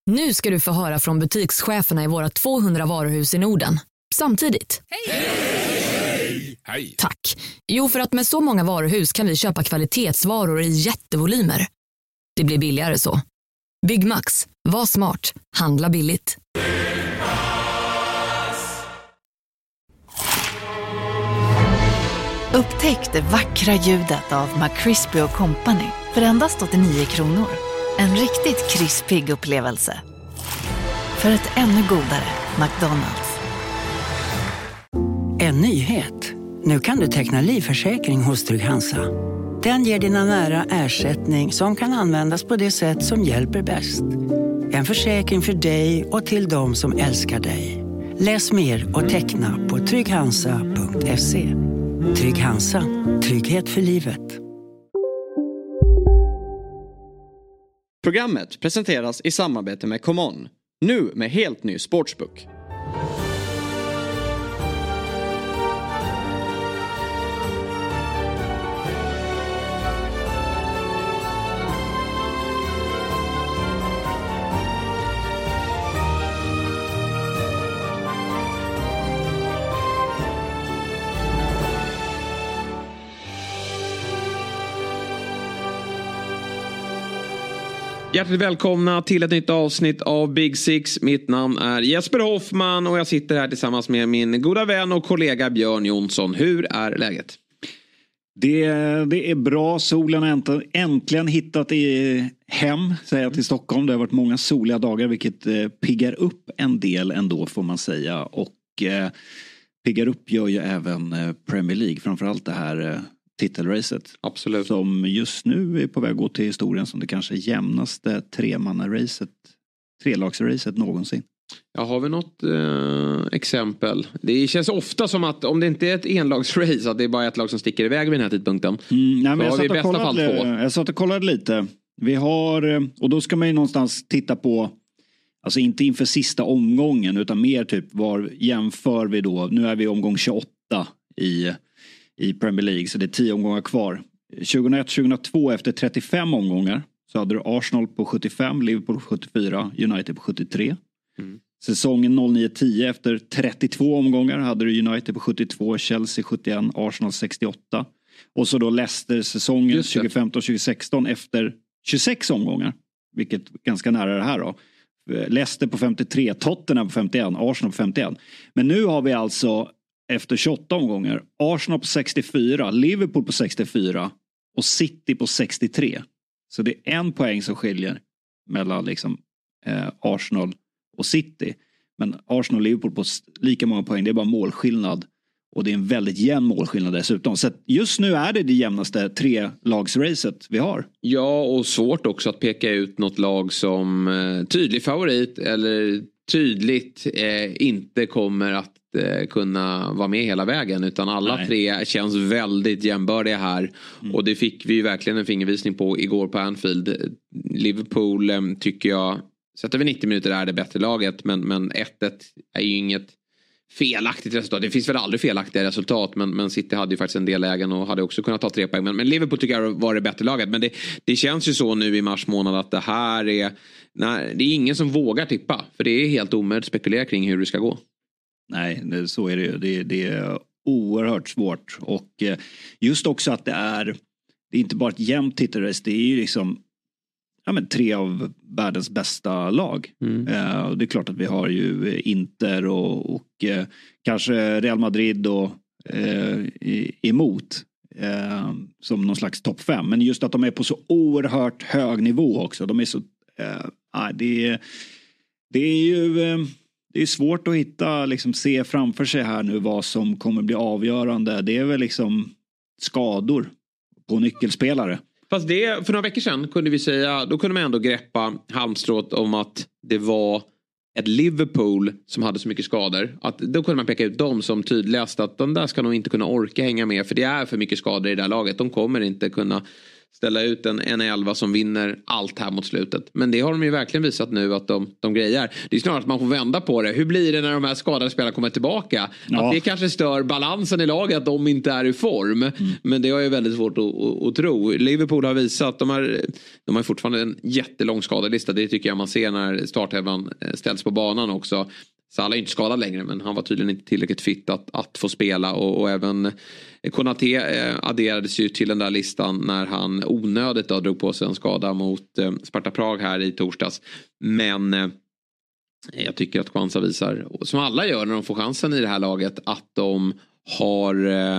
Nu ska du få höra från butikscheferna i våra 200 varuhus i Norden. Samtidigt. Hej! Hej! Tack. Jo, för att med så många varuhus kan vi köpa kvalitetsvaror i jättevolymer. Det blir billigare så. Byggmax. Var smart. Handla billigt. Upptäck det vackra ljudet av McCrispy & Company för endast 89 kronor. En riktigt krispig upplevelse. För ett ännu godare McDonald's. En nyhet. Nu kan du teckna livförsäkring hos Trygg-Hansa. Den ger dina nära ersättning som kan användas på det sätt som hjälper bäst. En försäkring för dig och till de som älskar dig. Läs mer och teckna på trygghansa.se. Trygg-Hansa. Trygghet för livet. Programmet presenteras i samarbete med ComeOn. Nu med helt ny sportsbook. Hjärtligt välkomna till ett nytt avsnitt av Big Six. Mitt namn är Jesper Hoffman och jag sitter här tillsammans med min goda vän och kollega Björn Jonsson. Hur är läget? Det är bra. Solen har äntligen hittat hem, säger jag, till Stockholm. Det har varit många soliga dagar, vilket piggar upp en del ändå, får man säga. Och piggar upp gör ju även Premier League. Framförallt det här titelracet. Absolut. Som just nu är på väg att gå till historien som det kanske jämnaste trelagsracet någonsin. Ja, har vi något exempel? Det känns ofta som att om det inte är ett enlagsrace, att det är bara ett lag som sticker iväg vid den här tidpunkten. Nej, men så har vi i bästa fall 2. Jag satt och kollade lite. Vi har, och då ska man ju någonstans titta på, alltså inte inför sista omgången, utan mer typ var jämför vi då. Nu är vi omgång 28 i Premier League, så det är 10 omgångar kvar. 2001-2002 efter 35 omgångar så hade du Arsenal på 75, Liverpool på 74, United på 73. Säsongen 09-10 efter 32 omgångar hade du United på 72, Chelsea 71, Arsenal 68. Och så då Leicester säsongen 2015-2016 efter 26 omgångar, vilket är ganska nära det här då. Leicester på 53, Tottenham på 51, Arsenal på 51. Men nu har vi alltså efter 28 omgångar Arsenal på 64, Liverpool på 64 och City på 63. Så det är en poäng som skiljer mellan liksom, Arsenal och City. Men Arsenal och Liverpool på lika många poäng, det är bara målskillnad. Och det är en väldigt jämn målskillnad dessutom. Så att just nu är det jämnaste trelagsracet vi har. Ja, och svårt också att peka ut något lag som tydlig favorit eller tydligt inte kommer att kunna vara med hela vägen, utan alla tre känns väldigt jämbördiga här. Och det fick vi ju verkligen en fingervisning på igår på Anfield. Liverpool tycker jag, sett över 90 minuter är det bättre laget, men 1-1 är ju inget felaktigt resultat. Det finns väl aldrig felaktiga resultat, men City hade ju faktiskt en del lägen och hade också kunnat ta 3 poäng. Men Liverpool tycker jag var det bättre laget. Men det känns ju så nu i mars månad att det här är, det är ingen som vågar tippa, för det är helt omöjligt att spekulera kring hur det ska gå. Nej, så är det ju. Det är oerhört svårt. Och just också att det är inte bara ett jämnt titelrace, det är ju liksom 3 av världens bästa lag. Det är klart att vi har ju Inter och kanske Real Madrid och emot som någon slags topp 5. Men just att de är på så oerhört hög nivå också. De är så det är ju det är svårt att hitta, liksom, se framför sig här nu vad som kommer bli avgörande. Det är väl liksom skador på nyckelspelare. Fast det, för några veckor sedan kunde vi säga, då kunde man ändå greppa halmstrået om att det var ett Liverpool som hade så mycket skador. Att då kunde man peka ut dem som tydligast, att de där ska nog inte kunna orka hänga med, för det är för mycket skador i det här laget. De kommer inte kunna ställa ut en 11 som vinner allt här mot slutet. Men det har de ju verkligen visat nu att de grejer. Det är snarare att man får vända på det. Hur blir det när de här skadade spelarna kommer tillbaka? Ja. Att det kanske stör balansen i laget att de inte är i form. Men det har ju väldigt svårt att tro. Liverpool har visat de har fortfarande en jättelång skadelista. Det tycker jag man ser när startelvan ställs på banan också. Salah är inte skadad längre, men han var tydligen inte tillräckligt fit att få spela. Och även Konaté adderades ju till den där listan när han onödigt drog på sig en skada mot Sparta Prag här i torsdags. Men jag tycker att Kwanza visar, som alla gör när de får chansen i det här laget, att de har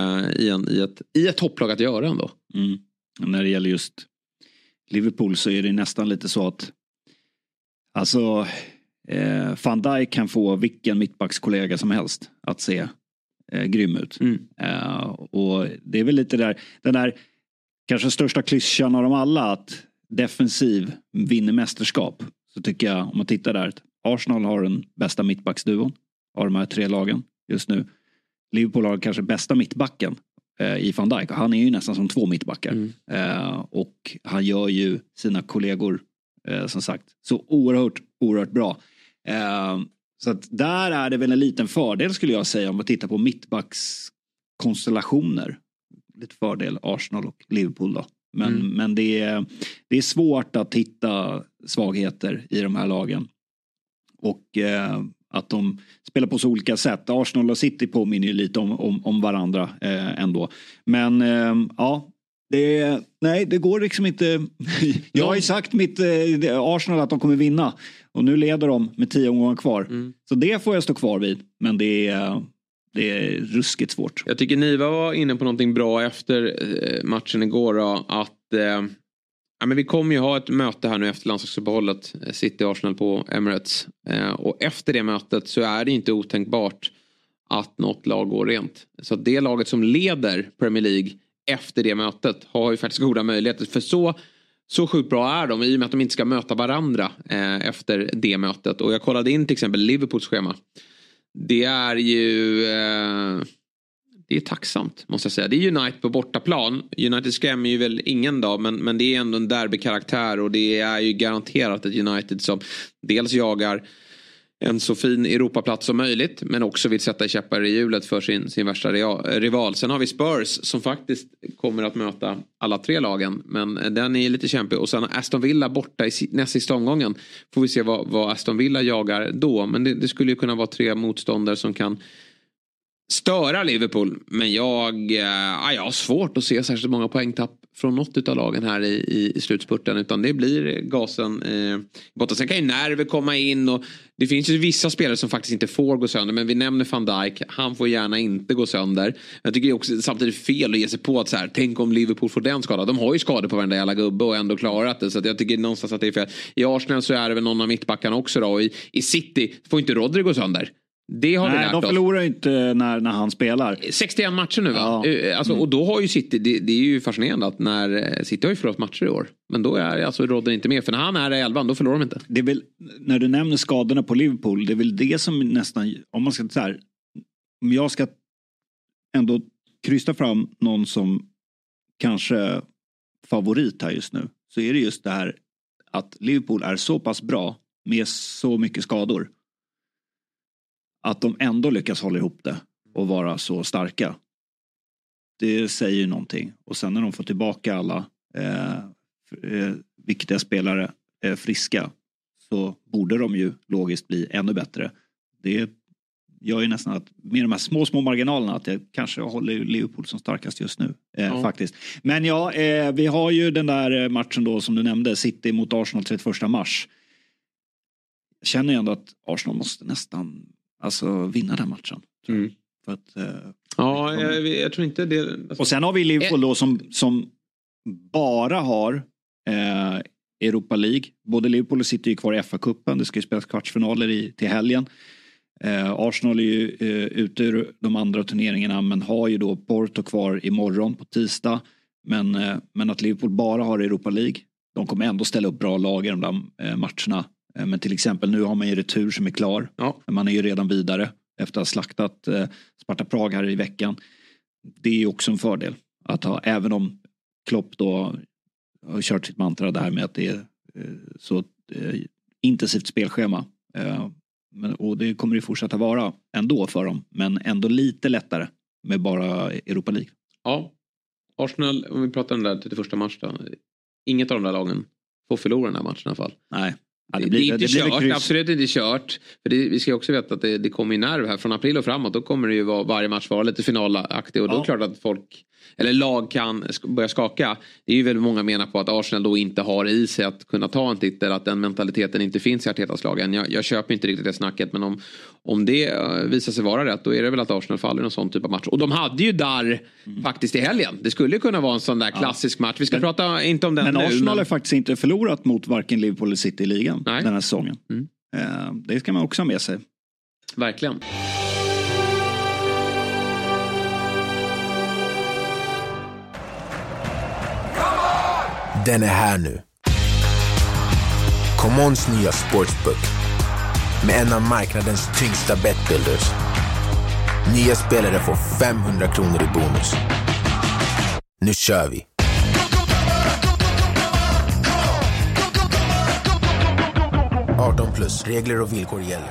i ett topplag att göra ändå. När det gäller just Liverpool så är det nästan lite så att alltså Van Dijk kan få vilken mittbackskollega som helst att se grym ut. Och det är väl lite den där kanske största klyschan av dem alla, att defensiv vinner mästerskap. Så tycker jag, om man tittar där, att Arsenal har den bästa mittbacksduon av de här 3 lagen just nu. Liverpool har kanske bästa mittbacken i Van Dijk. Han är ju nästan som 2 mittbackar. Och han gör ju sina kollegor som sagt så oerhört bra. Så att där är det väl en liten fördel, skulle jag säga, om man tittar på mittbackskonstellationer. Lite fördel Arsenal och Liverpool då. Men det är svårt att hitta svagheter i de här lagen. Och att de spelar på så olika sätt. Arsenal och City påminner ju lite om varandra ändå. Men ja, det går liksom inte. Jag har ju sagt Arsenal att de kommer vinna. Och nu leder de med 10 omgångar kvar. Så det får jag stå kvar vid. Men det är ruskigt svårt. Jag tycker Niva var inne på någonting bra efter matchen igår då, att men vi kommer ju ha ett möte här nu efter landslagsuppehållet, City-Arsenal på Emirates. Och efter det mötet så är det inte otänkbart att något lag går rent. Så det laget som leder Premier League efter det mötet har ju faktiskt goda möjligheter. För så sjukt bra är de, i och med att de inte ska möta varandra efter det mötet. Och jag kollade in till exempel Liverpools schema. Det är ju det är tacksamt, måste jag säga. Det är United på bortaplan. United skrämmer ju väl ingen dag, men det är ändå en derbykaraktär, och det är ju garanterat ett United som dels jagar en så fin Europaplats som möjligt, men också vill sätta käppar i hjulet för sin värsta rival. Sen har vi Spurs som faktiskt kommer att möta alla 3 lagen, men den är lite kämpig. Och sen Aston Villa borta i nästa sista omgången. Får vi se vad Aston Villa jagar då, men det skulle ju kunna vara 3 motståndare som kan störa Liverpool. Men jag har svårt att se särskilt många poängtapp från något av lagen här i slutspurten, utan det blir gasen borta. Sen kan ju nerver komma in, och det finns ju vissa spelare som faktiskt inte får gå sönder, men vi nämner Van Dijk, han får gärna inte gå sönder. Jag tycker också samtidigt fel att ge sig på att så här, tänk om Liverpool får den skada. De har ju skador på varenda jävla gubbe och ändå klarat det, så att jag tycker någonstans att det är fel. I Arsenal så är det väl någon av mittbackarna också då, och i City får inte Rodri gå sönder. Det har vi lärt oss. De förlorar inte när han spelar. 61 matcher nu, va? Ja. Alltså, och då har ju City, det är ju fascinerande att när City har ju förlorat matcher i år, men då är alltså Rodri inte med, för när han är i 11 då förlorar de inte. Det är väl, när du nämner skadorna på Liverpool, det är väl det som nästan, om man ska så här, om jag ska ändå krysta fram någon som kanske favorit här just nu, så är det just det här att Liverpool är så pass bra med så mycket skador att de ändå lyckas hålla ihop det och vara så starka. Det säger ju någonting. Och sen när de får tillbaka alla viktiga spelare friska, så borde de ju logiskt bli ännu bättre. Det gör ju nästan att med de här små marginalerna att jag kanske håller Liverpool som starkast just nu. Faktiskt. Men ja, vi har ju den där matchen då som du nämnde, City mot Arsenal 31 mars. Jag känner ju ändå att Arsenal måste nästan vinna den matchen. För att, jag tror inte det. Och sen har vi Liverpool då som bara har Europa League. Både Liverpool och City är kvar i FA-cupen. Det ska ju spelas kvartsfinaler till helgen. Arsenal är ju ute ur de andra turneringarna, men har ju då Porto kvar imorgon på tisdag. Men att Liverpool bara har Europa League. De kommer ändå ställa upp bra lag i de där matcherna. Men till exempel nu har man ju retur som är klar. Ja. Man är ju redan vidare efter att ha slaktat Sparta Prag här i veckan. Det är ju också en fördel att ha, även om Klopp då har kört sitt mantra där med att det är så intensivt spelschema. Och det kommer det fortsätta vara ändå för dem. Men ändå lite lättare med bara Europa League. Ja, Arsenal, om vi pratar om den där till första match då. Inget av de där lagen får förlora den här matchen i alla fall. Nej. Ja, det är inte kört, absolut inte kört. För vi ska också veta att det kommer i nerv här från april och framåt. Då kommer det ju varje match vara lite finalaktig. Och då är det klart att folk, eller lag kan börja skaka. Det är ju väldigt många menar på att Arsenal då inte har i sig att kunna ta en titel. Att den mentaliteten inte finns i Artetas lagen. Jag köper inte riktigt det snacket. Men om det visar sig vara rätt, då är det väl att Arsenal faller i någon sån typ av match. Och de hade ju där faktiskt i helgen. Det skulle kunna vara en sån där klassisk match. Vi ska prata inte om den men nu. Arsenal har faktiskt inte förlorat mot varken Liverpool eller City i ligan den här säsongen. Det ska man också ha med sig. Verkligen. Den är här nu. Commons nya sportsbook med en av marknadens tyngsta betbuilders. Nya spelare får 500 kronor i bonus. Nu kör vi! +18+, regler och villkor gäller.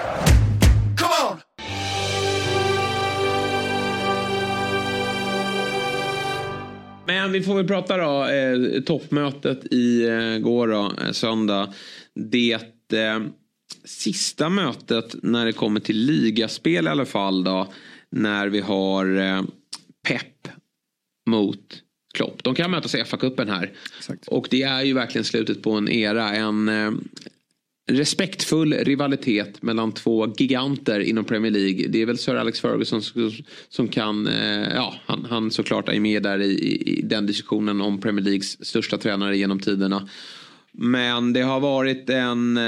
Men vi får väl prata då, toppmötet igår då, söndag. Det sista mötet när det kommer till ligaspel i alla fall då. När vi har Pep mot Klopp. De kan mötas i FA-cupen här. Exakt. Och det är ju verkligen slutet på en era. En respektfull rivalitet mellan två giganter inom Premier League. Det är väl Sir Alex Ferguson som kan, han såklart är med där i den diskussionen om Premier Leagues största tränare genom tiderna. Men det har varit en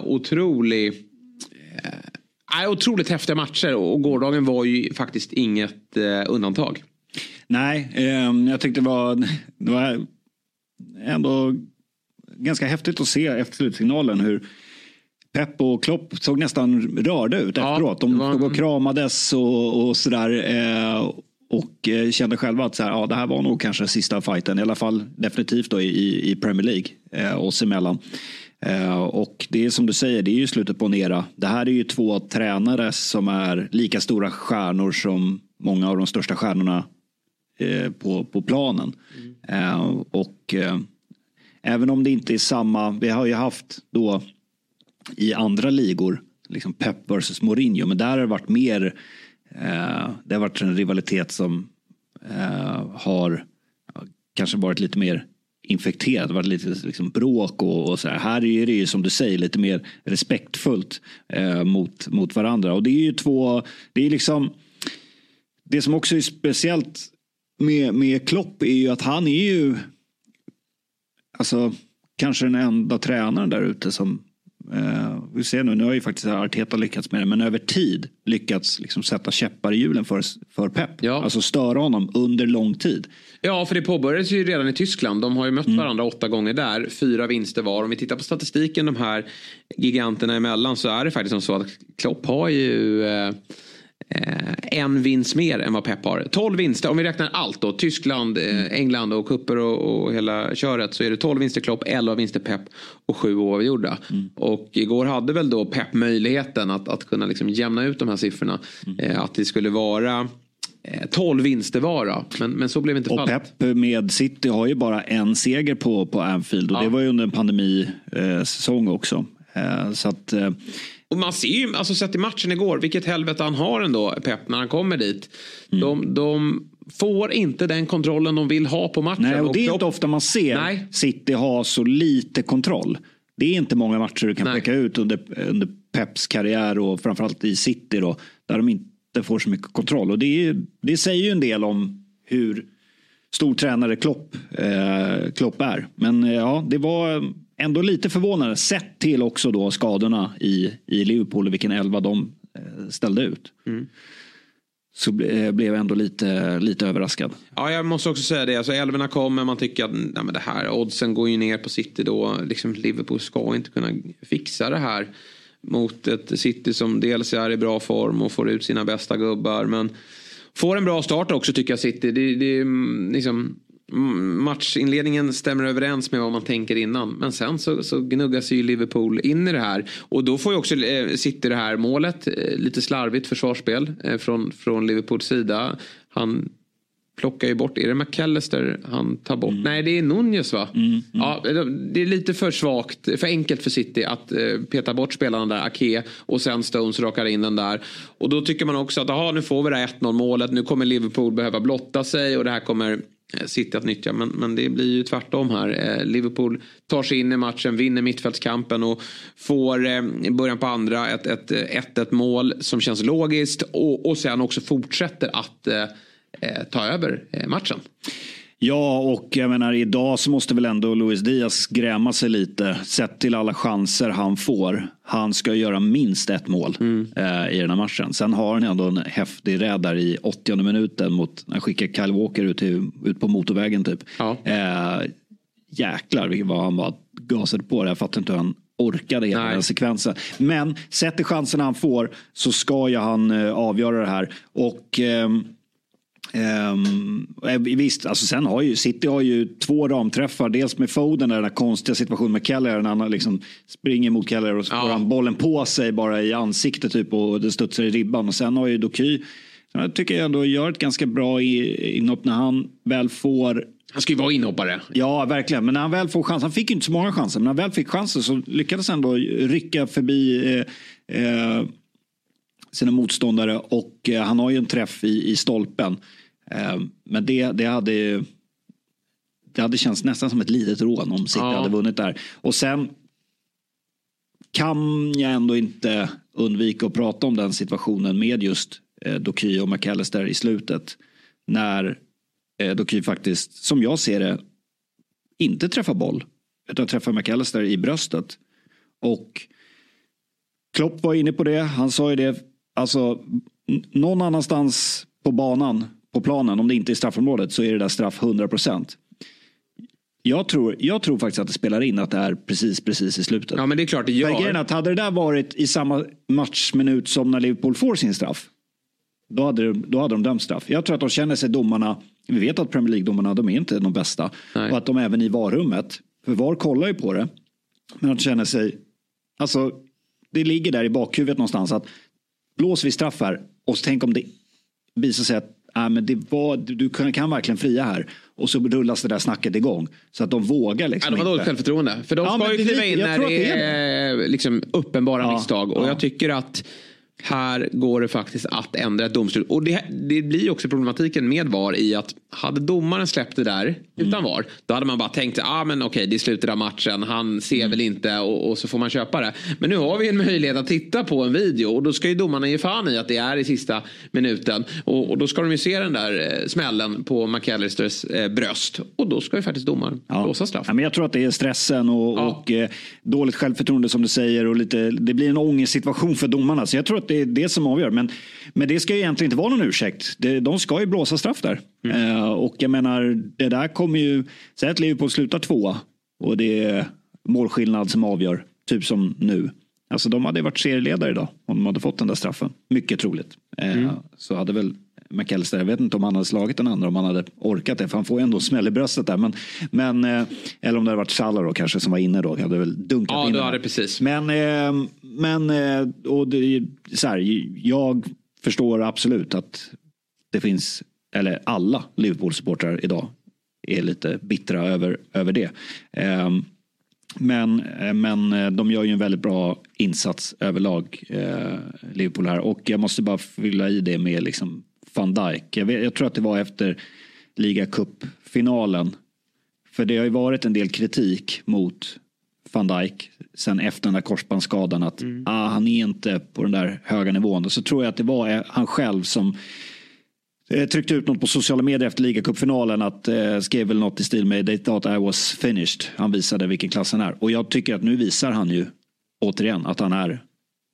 otroligt häftiga matcher och gårdagen var ju faktiskt inget undantag. Nej, jag tyckte det var ändå ganska häftigt att se efter slutsignalen hur Pep och Klopp såg nästan rörda ut efteråt. De stod och kramades och sådär. Och kände själva att det här var nog kanske sista fighten. I alla fall definitivt då i Premier League oss emellan. Och det är som du säger, det är ju slutet på en era. Det här är ju två tränare som är lika stora stjärnor som många av de största stjärnorna på planen. Och även om det inte är samma, vi har ju haft då i andra ligor liksom Pep versus Mourinho, men där har det varit mer det har varit en rivalitet som har kanske varit lite mer infekterad, varit lite liksom bråk och så här. Här är det ju som du säger lite mer respektfullt mot varandra, och det är ju det är liksom det som också är speciellt med Klopp är ju att han är ju alltså kanske den enda tränaren där ute som vi ser nu har ju faktiskt Arteta lyckats med det, men över tid lyckats liksom sätta käppar i hjulen för Pep. Ja. Alltså störa honom under lång tid. Ja, för det påbörjades ju redan i Tyskland. De har ju mött varandra 8 gånger där. 4 vinster var. Om vi tittar på statistiken de här giganterna emellan, så är det faktiskt som så att Klopp har ju en vinst mer än vad Pep har. 12 vinster, om vi räknar allt då. Tyskland, England och kupper och hela köret, så är det 12 vinster Klopp, 11 vinster Pep och 7 oavgjorda. Och igår hade väl då Pep möjligheten att kunna liksom jämna ut de här siffrorna. Att det skulle vara 12 vinster vara, men så blev inte fallet. Och Pep med City har ju bara en seger på Anfield, och det var ju under en pandemisäsong också. Så att och man ser ju, alltså sett i matchen igår, vilket helvete han har ändå, Pep, när han kommer dit. De får inte den kontrollen de vill ha på matchen. Nej, och det är inte ofta man ser City ha så lite kontroll. Det är inte många matcher du kan peka ut under Peps karriär, och framförallt i City då, där de inte får så mycket kontroll. Och det säger ju en del om hur stor tränare Klopp är. Men ja, det var ändå lite förvånande sett till också då skadorna i Liverpool och vilken 11 de ställde ut. Så blev jag ändå lite överraskad. Ja, jag måste också säga det. Alltså 11 kommer, man tycker att men det här oddsen går ju ner på City då. Liksom Liverpool ska inte kunna fixa det här mot ett City som dels är i bra form och får ut sina bästa gubbar, men får en bra start också, tycker jag City. Det liksom, matchinledningen stämmer överens med vad man tänker innan. Men sen så gnuggas ju Liverpool in i det här. Och då får ju också City det här målet. Lite slarvigt försvarsspel från Liverpools sida. Han plockar ju bort. Är det McAllister han tar bort? Nej, det är Nunez, va? Ja, det är lite för svagt, för enkelt för City att peta bort spelarna där, Ake, och sen Stones rakar in den där. Och då tycker man också att nu får vi det här 1-0 målet. Nu kommer Liverpool behöva blotta sig och det här kommer City att nyttja. Men det blir ju tvärtom här. Liverpool tar sig in i matchen, vinner mittfältskampen och får i början på andra ett 1-1 mål som känns logiskt. Och sen också fortsätter att ta över matchen. Ja, och jag menar idag så måste väl ändå Luis Diaz gräma sig lite. Sett till alla chanser han får. Han ska göra minst ett mål i den här matchen. Sen har han ändå en häftig räddare i 80:e minuten mot, han skickar Kyle Walker ut på motorvägen typ. Ja. Jäklar vad han var gasad på det. Jag fattar inte hur han orkade hela den sekvensen. Men sett till chanserna han får så ska ju han avgöra det här. Och visst, alltså sen har ju City har ju 2 ramträffar, dels med Foden där, den här konstiga situationen med Keller när han liksom springer mot Keller och så får han bollen på sig bara i ansiktet typ och det studsar i ribban, och sen har ju Doky, jag tycker jag ändå gör ett ganska bra inhopp när han väl får. Han ska ju vara inhoppare. Ja, verkligen. Men när han väl får chans, han fick ju inte så många chanser, men när han väl fick chanser så lyckades han då rycka förbi sina motståndare, och han har ju en träff i stolpen. Men det hade känts nästan som ett litet rån om City hade vunnit där. Och sen kan jag ändå inte undvika att prata om den situationen med just Doky och McAllister i slutet. När Doky faktiskt, som jag ser det, inte träffar boll utan träffar McAllister i bröstet. Och Klopp var inne på det. Han sa ju det, alltså någon annanstans på banan, på planen, om det inte är straffområdet, så är det där straff 100%. Jag tror faktiskt att det spelar in att det är precis i slutet. Ja, men det är klart det gör. Att hade det där varit i samma matchminut som när Liverpool får sin straff, då hade de dömt straff. Jag tror att de känner sig, domarna, vi vet att Premier League-domarna, de är inte de bästa. Nej. Och att de även i VAR-rummet, för VAR kollar ju på det, men att känner sig, alltså det ligger där i bakhuvudet någonstans att blåser vi straff här, och så tänk om det visar sig att men du kan verkligen fria här, och så rullas det där snacket igång, så att de vågar liksom. De har dåligt självförtroende, för de ska ju kliva in när det är liksom uppenbara misstag, och jag tycker att här går det faktiskt att ändra ett domslut. Och det blir också problematiken med VAR i att hade domaren släppt det där utan VAR, då hade man bara tänkt men okej, det är slutet av matchen, han ser väl inte, och så får man köpa det. Men nu har vi en möjlighet att titta på en video, och då ska ju domarna ge fan i att det är i sista minuten, och då ska de ju se den där smällen på McAllisters bröst, och då ska ju faktiskt domaren blåsa straff. Men jag tror att det är stressen och dåligt självförtroende som du säger, och det blir en ångestsituation för domarna, så jag tror att det är det som avgör. Men det ska ju egentligen inte vara någon ursäkt. De ska ju blåsa straff där. Och jag menar, det där kommer ju, säg att Liverpool slutar 2 och det är målskillnad som avgör, typ som nu. Alltså de hade varit serieledare idag om de hade fått den där straffen. Mycket troligt. Så hade väl McAllister, jag vet inte om han hade slagit den andra, om han hade orkat det, för han får ju ändå smäll i bröstet där, men eller om det hade varit Salah då kanske som var inne då, hade väl dunkat in. Ja, det precis. Men och det, så här, jag förstår absolut att det finns, eller alla Liverpool-supportrar idag är lite bittra över det. Men de gör ju en väldigt bra insats överlag, Liverpool här, och jag måste bara fylla i det med liksom Van Dijk. Jag tror att det var efter Liga-cup-finalen, för det har ju varit en del kritik mot Van Dijk sen efter den där korsbandsskadan att han är inte på den där höga nivån. Och så tror jag att det var han själv som tryckte ut något på sociala medier efter Liga-cupfinalen, att skrev väl något i stil med "They thought I was finished". Han visade vilken klass han är, och jag tycker att nu visar han ju återigen att han är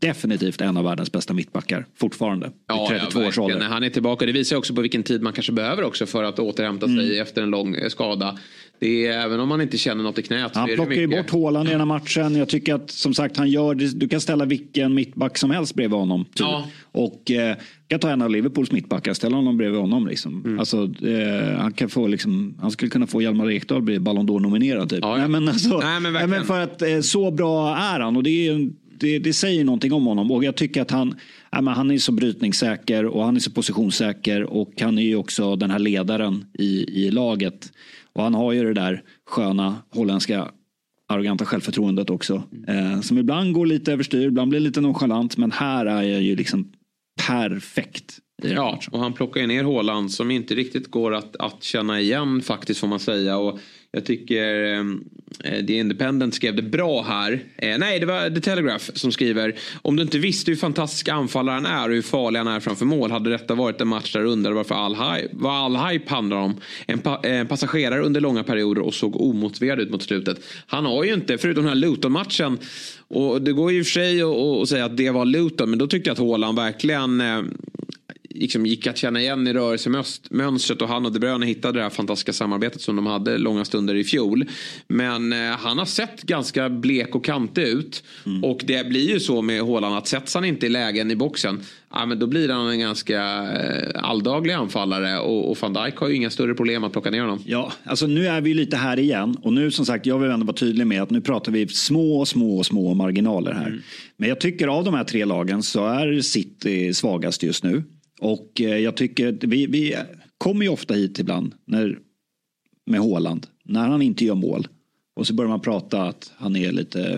definitivt en av världens bästa mittbackar fortfarande. Ja, 32 års ålder. När han är tillbaka. Det visar också på vilken tid man kanske behöver också för att återhämta sig efter en lång skada. Det är, även om man inte känner något i knät. Han plockar ju bort Haaland i den här matchen. Jag tycker att som sagt han gör det, du kan ställa vilken mittback som helst bredvid honom. Typ. Ja. Och kan ta en av Liverpools mittbackar, ställa honom bredvid honom liksom. Alltså, han kan få liksom, han skulle kunna få Hjalmar Ekdal bli Ballon d'Or nominerad typ. Ja. Nej, men alltså, men för att så bra är han, och det säger någonting om honom. Och jag tycker att han är så brytningssäker och han är så positionssäker, och han är ju också den här ledaren i laget. Och han har ju det där sköna holländska arroganta självförtroendet också. Som ibland går lite överstyr, ibland blir lite nonchalant, men här är jag ju liksom perfekt. Ja, och han plockar ju ner Haaland som inte riktigt går att känna igen faktiskt, får man säga. Och jag tycker The Independent skrev det bra här. Nej, det var The Telegraph som skriver: om du inte visste hur fantastisk anfallare han är och hur farlig han är framför mål, hade detta varit en match där du undrade varför all hype handlar om. En passagerare under långa perioder och såg omotiverad ut mot slutet. Han har ju inte, förutom den här Luton-matchen, och det går ju i och för sig att säga att det var Luton, men då tyckte jag att Haaland verkligen liksom gick att känna igen i rörelsemönstret, och han och De Bruyne hittade det här fantastiska samarbetet som de hade långa stunder i fjol. Men han har sett ganska blek och kantig ut, och det blir ju så med Haaland att sätts han inte i lägen i boxen, men då blir han en ganska alldaglig anfallare, och Van Dijk har ju inga större problem att plocka ner honom. Ja, alltså nu är vi lite här igen, och nu som sagt, jag vill ändå vara tydlig med att nu pratar vi små marginaler här. Men jag tycker av de här tre lagen så är City svagast just nu. Och jag tycker vi kommer ju ofta hit ibland med Haaland när han inte gör mål, och så börjar man prata att han är lite,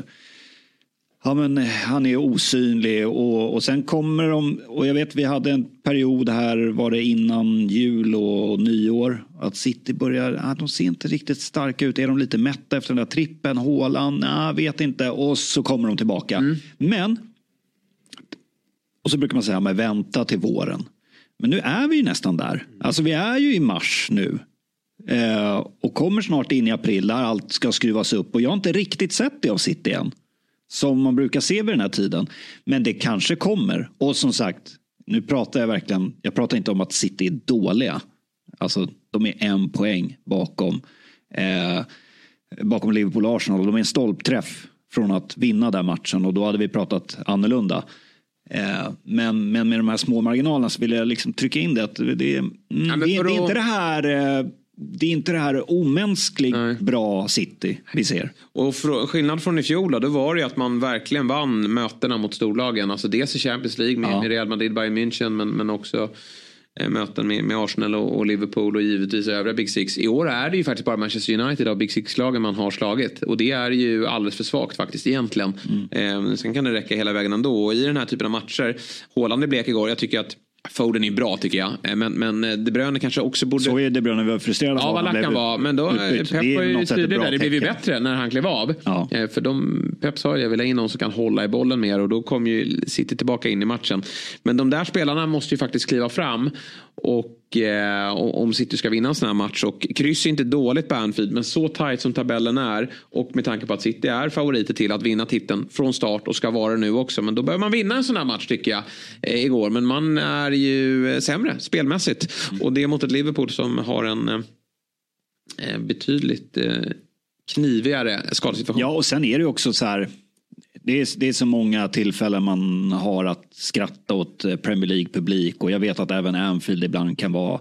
han är osynlig, och sen kommer de, och jag vet vi hade en period här, var det innan jul och nyår, att City börjar, de ser inte riktigt starka ut, är de lite mätta efter den där trippen, Haaland, vet inte, och så kommer de tillbaka. Men och så brukar man säga, men vänta till våren. Men nu är vi ju nästan där. Alltså vi är ju i mars nu. Och kommer snart in i april där allt ska skruvas upp. Och jag har inte riktigt sett det av City än. Som man brukar se vid den här tiden. Men det kanske kommer. Och som sagt, nu pratar jag pratar inte om att City är dåliga. Alltså de är 1 poäng bakom Liverpool och Arsenal. De är en stolpträff från att vinna den matchen. Och då hade vi pratat annorlunda. Men med de här små marginalerna så vill jag liksom trycka in det att det är inte det här, det är inte det här omänskligt bra City vi ser. Och skillnad från i fjol då var det ju att man verkligen vann mötena mot storlagen, alltså dels i Champions League med Real Madrid, Bayern München, men också möten med Arsenal och Liverpool och givetvis övriga Big Six. I år är det ju faktiskt bara Manchester United av Big Six-lagen man har slagit. Och det är ju alldeles för svagt faktiskt egentligen. Sen kan det räcka hela vägen ändå. Och i den här typen av matcher, Haaland är blek igår, jag tycker att Foden är bra tycker jag. Men De Bruyne kanske också borde... Så är De Bruyne var frustrerad. Ja, vad lack han var. Men då Pep var ju tydlig där. Det blev ju bättre när han klev av. Ja. För Pep sa jag vill ha in någon som kan hålla i bollen mer. Och då kom ju City tillbaka in i matchen. Men de där spelarna måste ju faktiskt kliva fram. Och om City ska vinna en sån här match, och kryss är inte dåligt på Anfield, men så tajt som tabellen är, och med tanke på att City är favoriter till att vinna titeln från start och ska vara det nu också, men då bör man vinna en sån här match tycker jag igår, men man är ju sämre spelmässigt och det är mot ett Liverpool som har en betydligt knivigare skadesituation. Ja, och sen är det ju också så här, det är så många tillfällen man har att skratta åt Premier League-publik, och jag vet att även Anfield ibland kan vara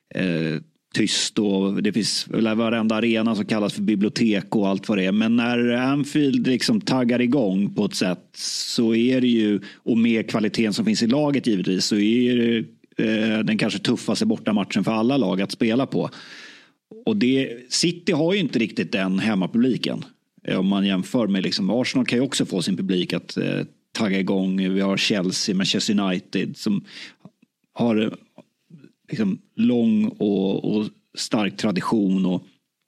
tyst, och det finns varenda arena som kallas för bibliotek och allt vad det är. Men när Anfield liksom taggar igång på ett sätt, så är det ju, och med kvaliteten som finns i laget givetvis, så är det den kanske tuffaste bortamatchen för alla lag att spela på. Och City har ju inte riktigt den hemmapubliken. Om man jämför med liksom, Arsenal kan ju också få sin publik att tagga igång. Vi har Chelsea, Manchester United som har liksom lång och stark tradition och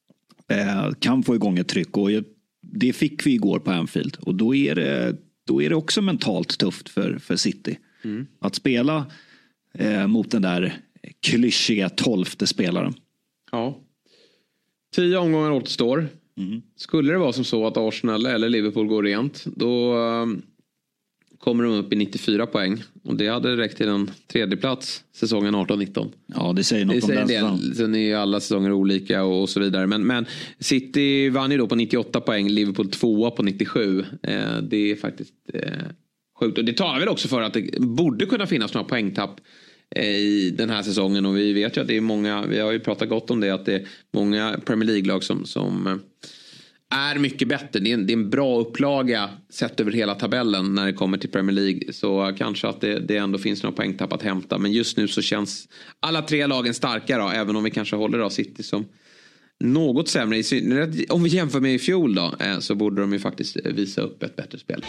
kan få igång ett tryck. Och det fick vi igår på Anfield. Och då är det också mentalt tufft för City. Att spela mot den där klyschiga 12:e spelaren. Ja. 10 omgångar återstår. Skulle det vara som så att Arsenal eller Liverpool går rent, då kommer de upp i 94 poäng. Och det hade räckt till en tredje plats säsongen 18-19. Ja, det säger något om den säsongen. Sen är ju alla säsonger olika och så vidare. Men City vann ju då på 98 poäng. Liverpool 2 på 97. Det är faktiskt sjukt. Och det talar väl också för att det borde kunna finnas några poängtapp i den här säsongen. Och vi vet ju att det är många, vi har ju pratat gott om det, att det är många Premier League-lag som är mycket bättre. Det är en bra upplaga sett över hela tabellen när det kommer till Premier League. Så kanske att det ändå finns några poängtapp att hämta. Men just nu så känns alla tre lagen starka då, även om vi kanske håller då City som något sämre. Om vi jämför med i fjol då, så borde de ju faktiskt visa upp ett bättre spel.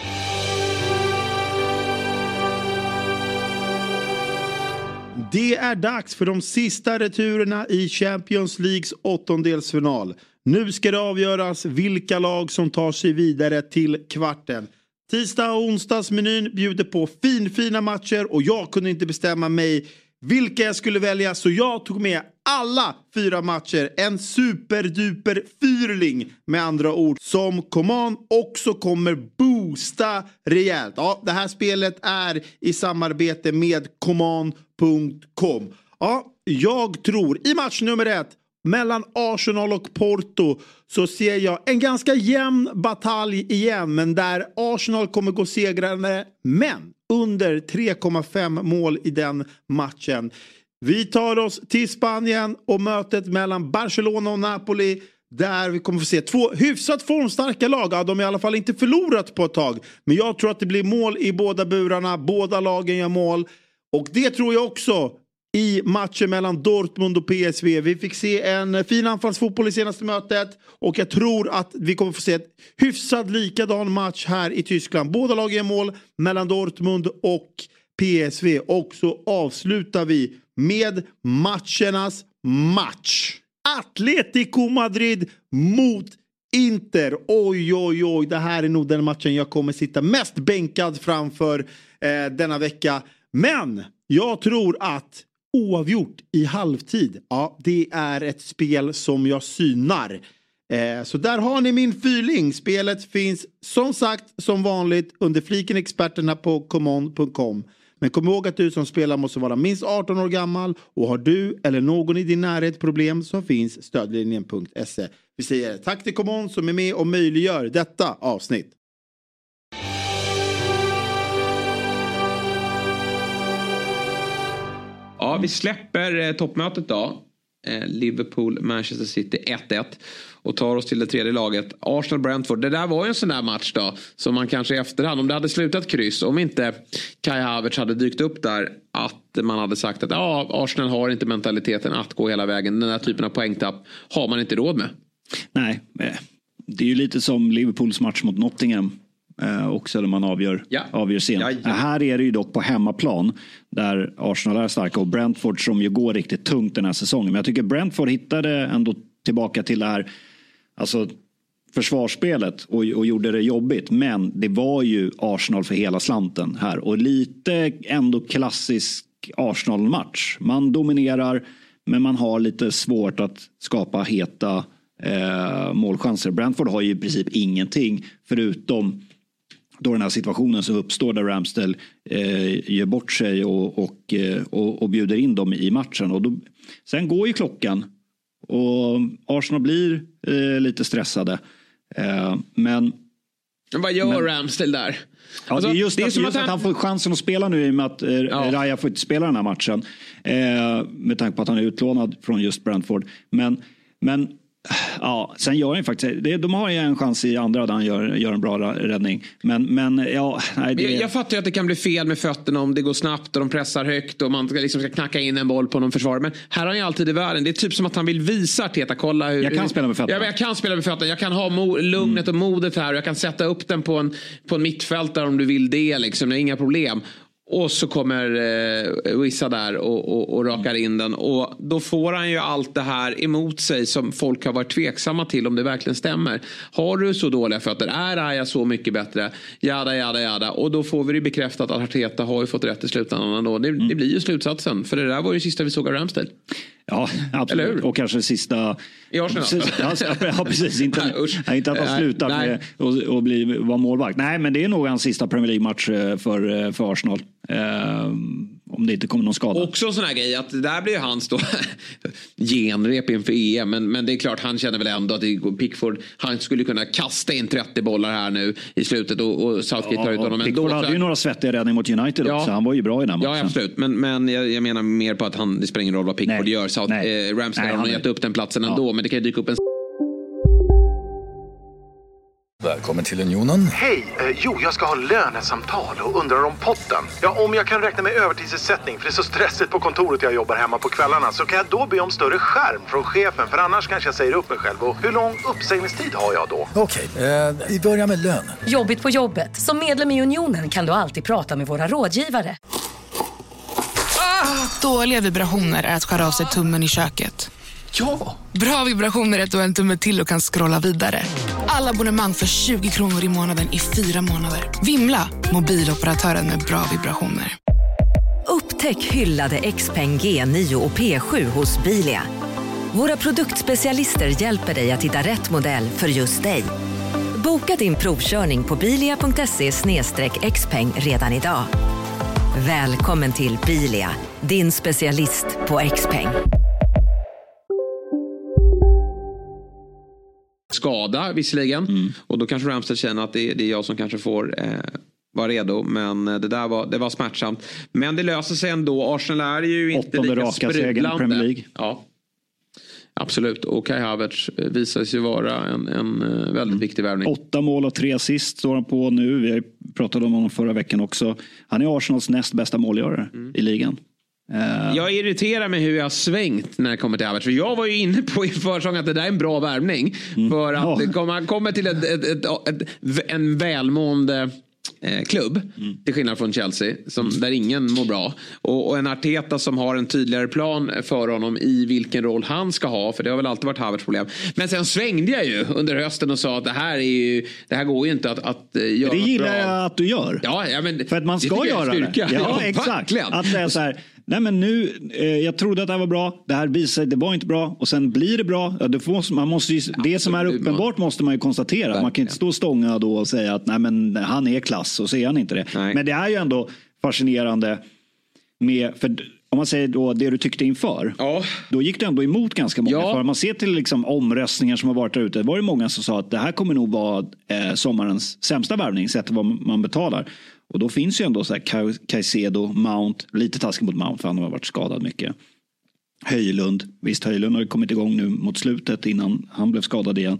Det är dags för de sista returerna i Champions Leagues åttondelsfinal. Nu ska det avgöras vilka lag som tar sig vidare till kvarten. Tisdag- och onsdagsmenyn bjuder på fina matcher och jag kunde inte bestämma mig vilka jag skulle välja, så jag tog med alla 4 matcher. En superduper fyrling med andra ord, som Coman också kommer boosta rejält. Ja, det här spelet är i samarbete med Coman.com. Ja, jag tror i match nummer 1 mellan Arsenal och Porto så ser jag en ganska jämn batalj igen, men där Arsenal kommer gå segrande, men under 3,5 mål i den matchen. Vi tar oss till Spanien och mötet mellan Barcelona och Napoli, där vi kommer få se 2 hyfsat formstarka lag. Ja, de har i alla fall inte förlorat på ett tag, men jag tror att det blir mål i båda burarna. Båda lagen gör mål, och det tror jag också i matchen mellan Dortmund och PSV. Vi fick se en fin anfallsfotboll i senaste mötet, och jag tror att vi kommer få se ett hyfsat likadan match här i Tyskland. Båda lagen gör mål mellan Dortmund och PSV, och så avslutar vi med matchernas match. Atletico Madrid mot Inter. Oj, det här är nog den matchen jag kommer sitta mest bänkad framför denna vecka. Men jag tror att oavgjort i halvtid, ja, det är ett spel som jag synar. Så där har ni min fyrling. Spelet finns som sagt som vanligt under fliken experterna på common.com. Men kom ihåg att du som spelar måste vara minst 18 år gammal, och har du eller någon i din närhet problem så finns stödlinjen.se. Vi säger tack till Common som är med och möjliggör detta avsnitt. Ja, vi släpper toppmötet då. Liverpool-Manchester City 1-1. Och tar oss till det tredje laget. Arsenal-Brentford. Det där var ju en sån där match då, som man kanske i efterhand, om det hade slutat kryss, om inte Kai Havertz hade dykt upp där, att man hade sagt att ja, Arsenal har inte mentaliteten att gå hela vägen. Den här typen av poängtapp har man inte råd med. Nej, det är ju lite som Liverpools match mot Nottingham. Också när man avgör sent. Ja. Här är det ju dock på hemmaplan där Arsenal är starka, och Brentford som ju går riktigt tungt den här säsongen. Men jag tycker Brentford hittade ändå tillbaka till det här, alltså försvarsspelet, och gjorde det jobbigt. Men det var ju Arsenal för hela slanten här, och lite ändå klassisk Arsenal-match. Man dominerar, men man har lite svårt att skapa heta målchanser. Brentford har ju i princip ingenting, förutom då den här situationen som uppstår där Ramsdale gör bort sig och bjuder in dem i matchen. Och då, sen går ju klockan och Arsenal blir lite stressade. Men vad gör Ramsdale där? Ja, alltså, det är just att han får chansen att spela nu, i och med att Raya får inte spela den här matchen. Med tanke på att han är utlånad från just Brentford. Men ja, sen gör han faktiskt, de har ju en chans i andra där han gör en bra räddning. Men ja, nej, jag fattar ju att det kan bli fel med fötterna om det går snabbt och de pressar högt och man liksom ska knacka in en boll på någon försvarare. Men här har han ju alltid i världen. Det är typ som att han vill visa Arteta, kolla hur jag kan spela med fötterna. Jag kan spela med fötterna. Jag kan ha lugnet och modet här, och jag kan sätta upp den på en mittfältare om du vill det liksom. Det är inga problem. Och så kommer Wissa där och rakar in den. Och då får han ju allt det här emot sig som folk har varit tveksamma till om det verkligen stämmer. Har du så dåliga fötter? Är jag så mycket bättre? Jada. Och då får vi det bekräftat att Arteta har ju fått rätt i slutändan. Det blir ju slutsatsen. För det där var ju sista vi såg av Ramsdale. Ja, absolut. Och kanske sista... I Arsenal. Ja, precis. Inte att han slutar med att vara målvakt. Nej, men det är nog hans sista Premier League-match för Arsenal. Om det inte kommer någon skada. Också en sån här grej att det där blir ju hans då genrep inför EM. Men det är klart, han känner väl ändå att Pickford, han skulle kunna kasta in 30 bollar här nu i slutet och Southgate tar ut honom. Pickford hade ju några svettiga räddningar mot United också. Han var ju bra i den matchen. Ja, absolut. Men jag menar mer på att det spelar ingen roll vad Pickford gör. Ramsdale har gett upp den platsen ändå, men det kan ju dyka upp en... Välkommen till Unionen. Hej, jag ska ha lönesamtal och undrar om potten. Ja, om jag kan räkna med övertidsersättning för det är så stressigt på kontoret jag jobbar hemma på kvällarna, så kan jag då be om större skärm från chefen, för annars kanske jag säger upp mig själv. Och hur lång uppsägningstid har jag då? Okej, vi börjar med lön. Jobbigt på jobbet. Som medlem i Unionen kan du alltid prata med våra rådgivare. Dåliga vibrationer är att skära av sig tummen i köket. Ja! Bra vibrationer är att du har en tumme till och kan scrolla vidare. Alla abonnemang för 20 kronor i månaden i 4 månader. Vimla, mobiloperatören med bra vibrationer. Upptäck hyllade XPeng G9 och P7 hos Bilia. Våra produktspecialister hjälper dig att hitta rätt modell för just dig. Boka din provkörning på bilia.se/xpeng redan idag. Välkommen till Bilia, din specialist på XPeng. Skada visserligen. Och då kanske Ramsdale känner att det är jag som kanske får vara redo. Men det var smärtsamt. Men det löser sig ändå. Arsenal är ju inte lika sprudlande. Premier League. Ja, absolut. Och Kai Havertz visar sig vara en väldigt viktig värvning. 8 mål och 3 assist står han på nu. Vi pratade om honom förra veckan också. Han är Arsenals näst bästa målgörare i ligan. Jag irriterar mig hur jag har svängt när det kommer till Havertz. För jag var ju inne på i försäsong att det där är en bra värvning. För att det kommer till en välmående klubb. Till skillnad från Chelsea. Där ingen mår bra. Och en Arteta som har en tydligare plan för honom i vilken roll han ska ha. För det har väl alltid varit Havertz problem. Men sen svängde jag ju under hösten och sa att det här går ju inte att göra. Det gillar bra. Jag att du gör. Ja, men för att man ska göra det. Ja, exakt. Att säga så här. Nej, men nu, jag trodde att det här var bra. Det här visar det var inte bra. Och sen blir det bra. Ja, man måste ju, det som är uppenbart måste man ju konstatera. Verkligen. Man kan inte stå och stånga då och säga att nej, men han är klass och så är han inte det. Nej. Men det är ju ändå fascinerande med, för om man säger då det du tyckte inför. Ja. Då gick det ändå emot ganska många. För man ser till liksom omröstningar som har varit där ute. Det var ju många som sa att det här kommer nog vara sommarens sämsta värvning sett vad man betalar. Och då finns ju ändå så här Caicedo, Mount, lite taskigt mot Mount för han har varit skadad mycket. Höjlund, visst Höjlund har ju kommit igång nu mot slutet innan han blev skadad igen.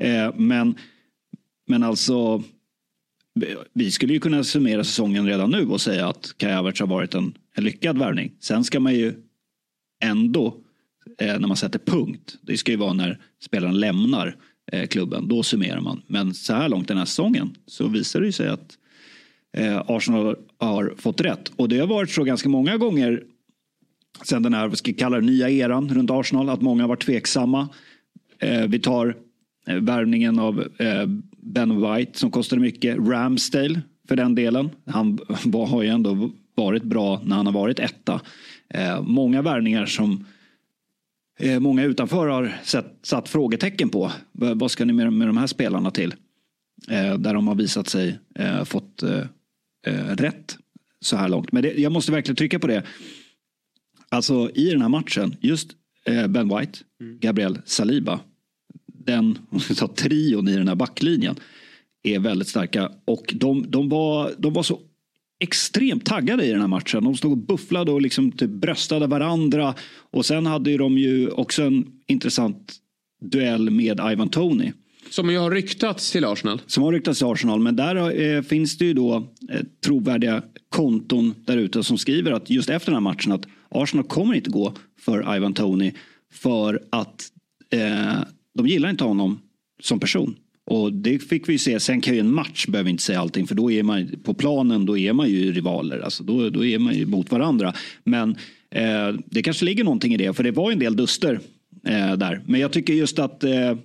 Men alltså vi skulle ju kunna summera säsongen redan nu och säga att Kai Havertz har varit en lyckad värvning. Sen ska man ju ändå när man sätter punkt, det ska ju vara när spelaren lämnar klubben, då summerar man. Men så här långt den här säsongen så visar det ju sig att Arsenal har fått rätt. Och det har varit så ganska många gånger sen den här, vad ska jag kalla det, nya eran runt Arsenal, att många har varit tveksamma. Vi tar värvningen av Ben White som kostade mycket. Ramsdale för den delen. Han har ju ändå varit bra när han har varit etta. Många värvningar som många utanför har satt frågetecken på. Vad ska ni med de här spelarna till? Där de har visat sig fått rätt så här långt. Men jag måste verkligen trycka på det. Alltså i den här matchen, just Ben White, Gabriel Saliba, den trion i den här backlinjen är väldigt starka. Och de var så extremt taggade i den här matchen. De stod och bufflade och liksom typ bröstade varandra. Och sen hade de ju också en intressant duell med Ivan Toney. Som ju har ryktats till Arsenal. Som har ryktats till Arsenal. Men där finns det ju då trovärdiga konton där ute som skriver att just efter den här matchen att Arsenal kommer inte gå för Ivan Toney för att de gillar inte honom som person. Och det fick vi se. Sen kan ju en match behöver inte säga allting, för då är man på planen, då är man ju rivaler. Alltså då är man ju mot varandra. Men det kanske ligger någonting i det, för det var en del duster där. Men jag tycker just att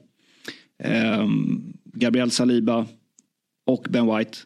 Gabriel Saliba och Ben White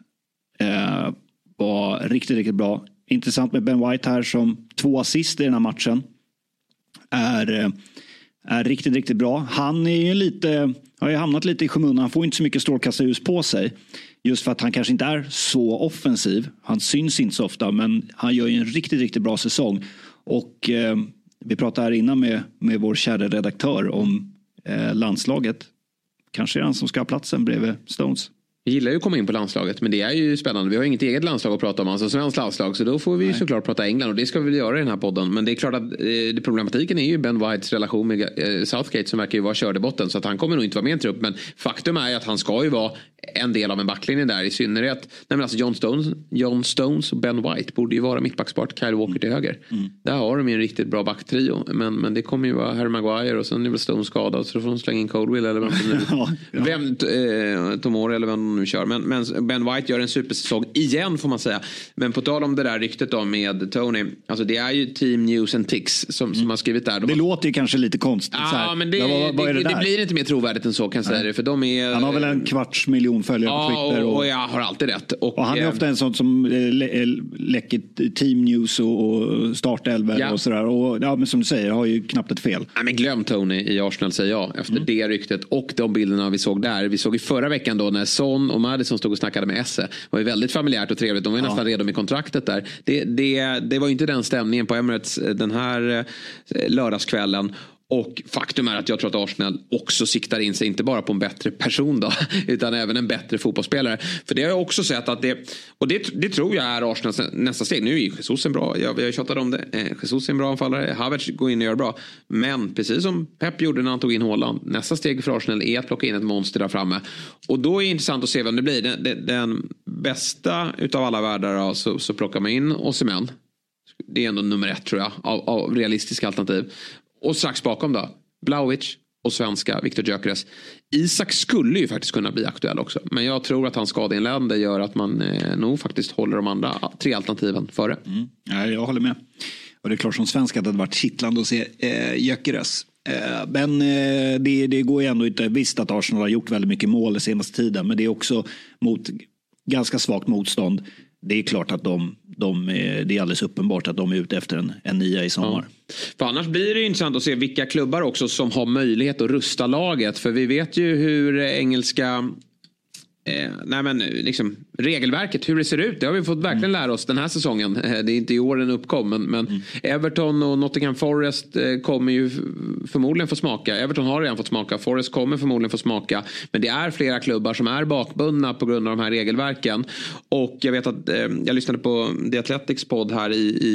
var riktigt, riktigt bra. Intressant med Ben White här som 2 assist i den här matchen. är riktigt, riktigt bra. Han är ju har ju hamnat lite i skymundan. Han får inte så mycket strålkastarljus på sig. Just för att han kanske inte är så offensiv. Han syns inte så ofta, men han gör ju en riktigt, riktigt bra säsong. Och vi pratade här innan med vår kära redaktör om landslaget. Kanske är han som ska ha platsen bredvid Stones. Vi gillar ju att komma in på landslaget, men det är ju spännande. Vi har inget eget landslag att prata om, alltså svensk landslag, så då får vi såklart prata England, och det ska vi väl göra i den här podden. Men det är klart att problematiken är ju Ben Whites relation med Southgate, som verkar ju vara körd i botten, så att han kommer nog inte vara med i en trupp. Men faktum är att han ska ju vara en del av en backlinje där, i synnerhet. Nej, men alltså John Stones och Ben White borde ju vara mittbackspart, Kyle Walker till höger. Där har de ju en riktigt bra backtrio, men det kommer ju vara Harry Maguire, och sen är väl Stones skadad, så då får de slänga in Colwill eller vem Tomori eller vem nu kör. Men Ben White gör en supersäsong igen, får man säga. Men på tal om det där ryktet då med Tony, alltså det är ju Team News and Ticks som har skrivit där. Det låter ju kanske lite konstigt. Ja, men det blir inte mer trovärdigt än så, kan jag säga det, för de är... Han har väl 250 000 följare på Twitter. Och jag har alltid rätt. Och han är ofta en sån som läcker Team News och startelver och sådär. Och men som du säger, har ju knappt ett fel. Ja, men glöm Tony i Arsenal, säger jag, efter det ryktet och de bilderna vi såg där. Vi såg i förra veckan då när Son och Madison stod och snackade med Esse. Det var ju väldigt familjärt och trevligt. De var ju nästan redo med kontraktet där. Det var ju inte den stämningen på Emirates den här lördagskvällen. Och faktum är att jag tror att Arsenal också siktar in sig inte bara på en bättre person då, utan även en bättre fotbollsspelare. För det har jag också sett att det tror jag är Arsenals nästa steg. Nu är Jesus en bra, jag har tjatat om det. Jesus är en bra anfallare, Havertz går in och gör bra. Men precis som Pep gjorde när han tog in Haaland, nästa steg för Arsenal är att plocka in ett monster där framme. Och då är det intressant att se vem det blir. Den bästa utav alla världar så plockar man in Osimhen. Det är ändå nummer 1, tror jag, av realistiska alternativ. Och strax bakom då, Vlahovic och svenska Viktor Gyökeres. Isak skulle ju faktiskt kunna bli aktuell också. Men jag tror att hans skadeinländande gör att man nog faktiskt håller de andra 3 alternativen före. Ja, jag håller med. Och det är klart som svensk att det hade varit kittlande att se Gyökeres. Men det går ju ändå inte. Visst att Arsenal har gjort väldigt mycket mål den senaste tiden. Men det är också mot ganska svagt motstånd. Det är klart att det är alldeles uppenbart att de är ute efter en nia i sommar. Ja. För annars blir det intressant att se vilka klubbar också som har möjlighet att rusta laget. För vi vet ju hur engelska regelverket, hur det ser ut. Det har vi fått verkligen lära oss den här säsongen. Det är inte i år den uppkom, men Everton och Nottingham Forest kommer ju förmodligen få smaka. Everton har redan fått smaka, Forest kommer förmodligen få smaka. Men det är flera klubbar som är bakbundna på grund av de här regelverken. Och jag vet att jag lyssnade på The Athletics podd här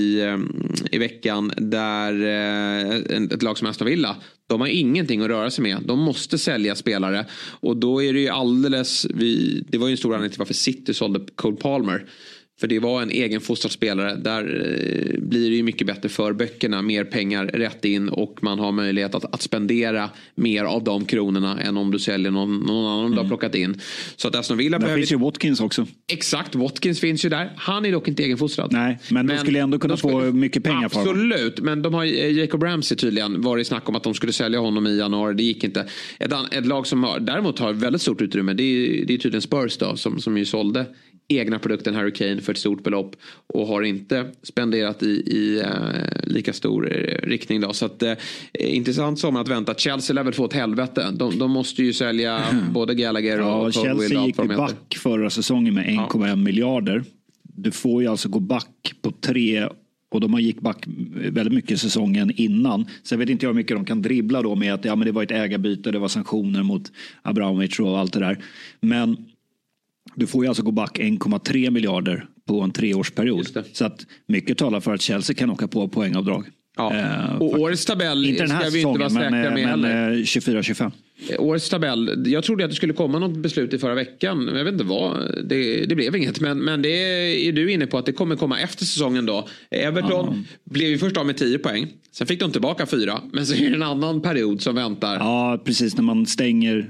i veckan, där ett lag som Aston Villa, de har ingenting att röra sig med. De måste sälja spelare. Och då är det ju det var ju en stor anledning till varför City sålde Cole Palmer. För det var en egenfostrad spelare. Där blir det ju mycket bättre för böckerna. Mer pengar rätt in. Och man har möjlighet att spendera mer av de kronorna än om du säljer någon annan du har plockat in. Så att Aston Villa finns ju Watkins också. Exakt, Watkins finns ju där. Han är dock inte egenfostrad. Nej, men de skulle ändå kunna få mycket pengar för honom. Absolut, men de har Jacob Ramsey tydligen varit snack om att de skulle sälja honom i januari. Det gick inte. Ett lag som däremot har väldigt stort utrymme, det är tydligen Spurs då, som ju sålde egna produkten Harry Kane för ett stort belopp och har inte spenderat i lika stor riktning då. Så att intressant som att vänta. Chelsea lär väl få ett helvete. De måste ju sälja både Gallagher och Chelsea gick back förra säsongen med 1,1 miljarder. Du får ju alltså gå back på 3, och de har gick back väldigt mycket säsongen innan. Så jag vet inte hur mycket de kan dribbla då med att men det var ett ägarbyte, det var sanktioner mot Abramovich och allt det där. Men du får ju alltså gå back 1,3 miljarder på en 3-årsperiod. Så att mycket talar för att Chelsea kan åka på poängavdrag. Ja. Och årets tabell inte den här ska vi inte vara säkra med heller. 24-25. Årets tabell, jag trodde att det skulle komma något beslut i förra veckan. Jag vet inte vad, det blev inget. Men det är du inne på att det kommer komma efter säsongen då. Everton blev ju först av med 10 poäng. Sen fick de tillbaka 4. Men så är det en annan period som väntar. Ja, precis, när man stängde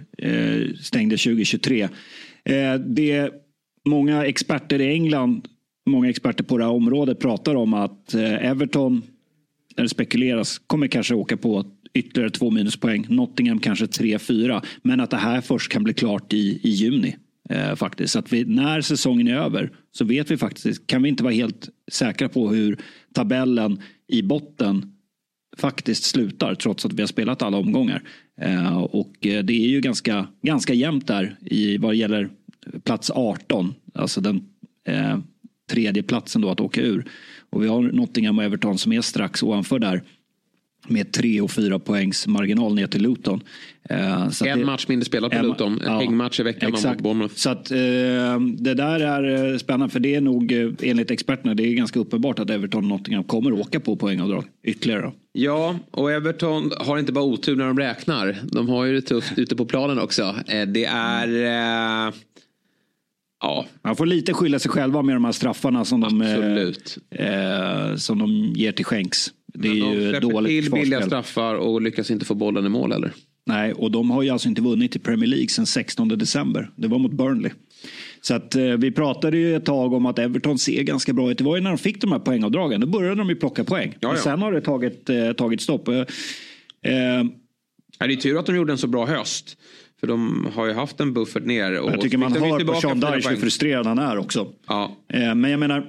2023. Det är många experter i England, många experter på det här området pratar om att Everton, när det spekuleras, kommer kanske åka på ytterligare 2 minuspoäng. Nottingham kanske 3-4. Men att det här först kan bli klart i juni faktiskt. Så att när säsongen är över så vet vi faktiskt, kan vi inte vara helt säkra på hur tabellen i botten faktiskt slutar trots att vi har spelat alla omgångar. Och det är ju ganska jämnt där i vad gäller plats 18. Alltså den tredje platsen då att åka ur. Och vi har Nottingham och Everton som är strax ovanför där. Med 3 och 4 poängs marginal ner till Luton. Så en match mindre spelat på Luton. En hängmatch i veckan mot Bournemouth. Så att det där är spännande. För det är nog enligt experterna, det är ganska uppenbart att Everton och Nottingham kommer åka på poängavdrag ytterligare då. Ja, och Everton har inte bara otur när de räknar. De har ju det tufft ute på planen också. Det är... Ja. Man får lite skylla sig själva med de här straffarna som som de ger till skänks. Det är ju dåligt till billiga straffar och lyckas inte få bollen i mål eller? Nej, och de har ju alltså inte vunnit i Premier League sedan 16 december. Det var mot Burnley. Så att vi pratade ju ett tag om att Everton ser ganska bra ut. Det var ju när de fick de här poängavdragen. Då började de ju plocka poäng. Ja. Sen har det tagit stopp. Det är tur att de gjorde en så bra höst. För de har ju haft en buffert ner. Och jag tycker man hör på Sean Dyche hur frustrerad han är också. Ja. Men jag menar,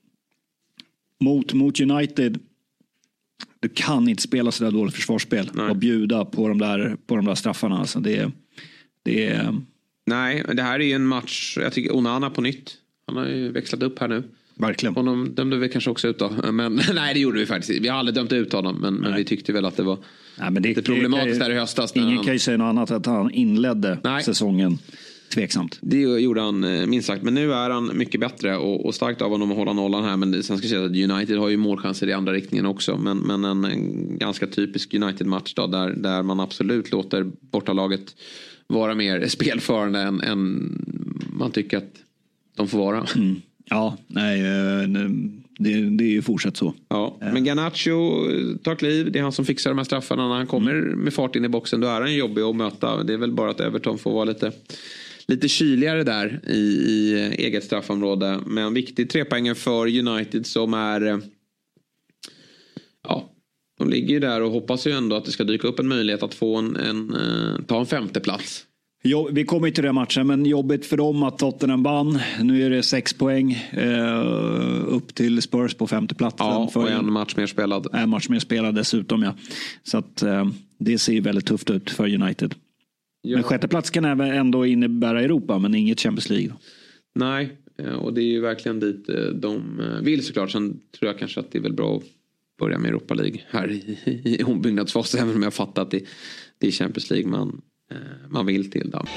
mot United, du kan inte spela så där dåligt försvarsspel. Nej. Och bjuda på de där straffarna. Alltså det Nej, det här är ju en match. Jag tycker Onana på nytt. Han har ju växlat upp här nu. Verkligen. Honom dömde vi kanske också ut då. Men nej, det gjorde vi faktiskt. Vi har aldrig dömt ut honom. Men vi tyckte väl att det var lite problematiskt där i höstas. Ingen kan ju säga något annat att han inledde säsongen tveksamt. Det gjorde han minst sagt. Men nu är han mycket bättre och starkt av honom att hålla nollan här. Men sen ska jag säga att United har ju målchanser i andra riktningen också. Men en ganska typisk United-match då, där man absolut låter bortalaget vara mer spelförande än man tycker att de får vara. Mm. Ja, nej, det är ju fortsatt så. Ja, men Garnacho tar kliv. Det är han som fixar de här straffarna. När han kommer med fart in i boxen, då är han jobbig att möta. Det är väl bara att Everton får vara lite kyligare där i eget straffområde. Men viktig 3-poängare för United som är... Ja, de ligger ju där och hoppas ju ändå att det ska dyka upp en möjlighet att få ta en 5:e plats. Vi kommer inte till den matchen, men jobbigt för dem att Tottenham vann. Nu är det 6 poäng upp till Spurs på 5:e platsen. Ja, och en match mer spelad. En match mer spelad dessutom, ja. Så att det ser väldigt tufft ut för United. Ja. Men 6:e plats kan ändå innebära Europa, men inget Champions League. Nej, och det är ju verkligen dit de vill såklart. Sen tror jag kanske att det är väl bra att börja med Europa League här i ombyggnadsfas, även om jag fattar att det är Champions League man vill till då.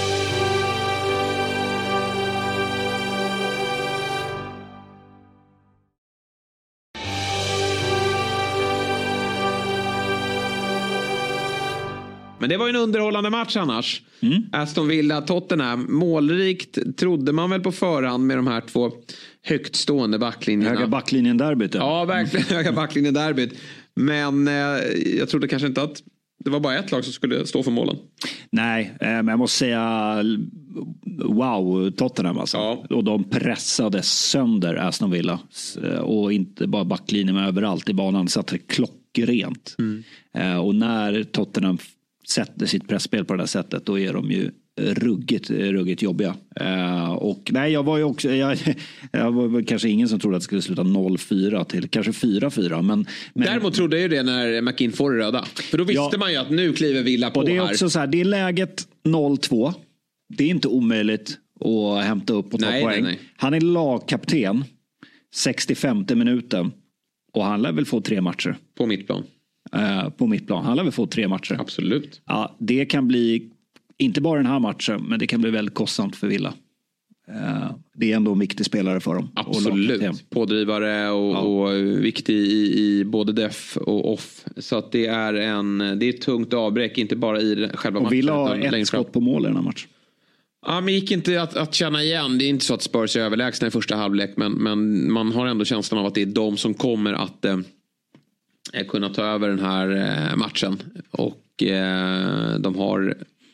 Men det var ju en underhållande match annars. Aston Villa, Tottenham. Målrikt trodde man väl på förhand med de här två högt stående backlinjerna. Höga backlinjen derbyt. Ja, verkligen höga backlinjen derbyt. Men jag trodde kanske inte att det var bara ett lag som skulle stå för målen. Nej, men jag måste säga wow, Tottenham alltså. Ja. Och de pressade sönder Aston Villa. Och inte bara backlinjen, men överallt i banan. Så att det klockrent. Och när Tottenham sätter sitt pressspel på det här sättet, då är de ju ruggigt jobbiga. Och nej, jag var ju också jag var kanske ingen som trodde att det skulle sluta 0-4 till kanske 4-4, men däremot trodde jag ju det när McKinn får det röda, för då visste man ju att nu kliver Villa på. Och det är här också så här, det är läget 0-2. Det är inte omöjligt att hämta upp och ta poäng. Nej. Han är lagkapten 65:e minuten och han lär väl få 3 matcher på mittplan. Han lär väl få 3 matcher. Absolut. Ja, det kan bli inte bara den här matchen, men det kan bli väldigt kostsamt för Villa. Det är ändå en viktig spelare för dem. Absolut. Pådrivare och viktig i både def och off. Så att det är ett tungt avbräck, inte bara i själva matchen. Och Villa har ett skott på mål i den här matchen. Ja, men gick inte att känna igen. Det är inte så att Spurs är överlägsna i första halvlek, men man har ändå känslan av att det är de som kommer att kunna ta över den här matchen. Och de har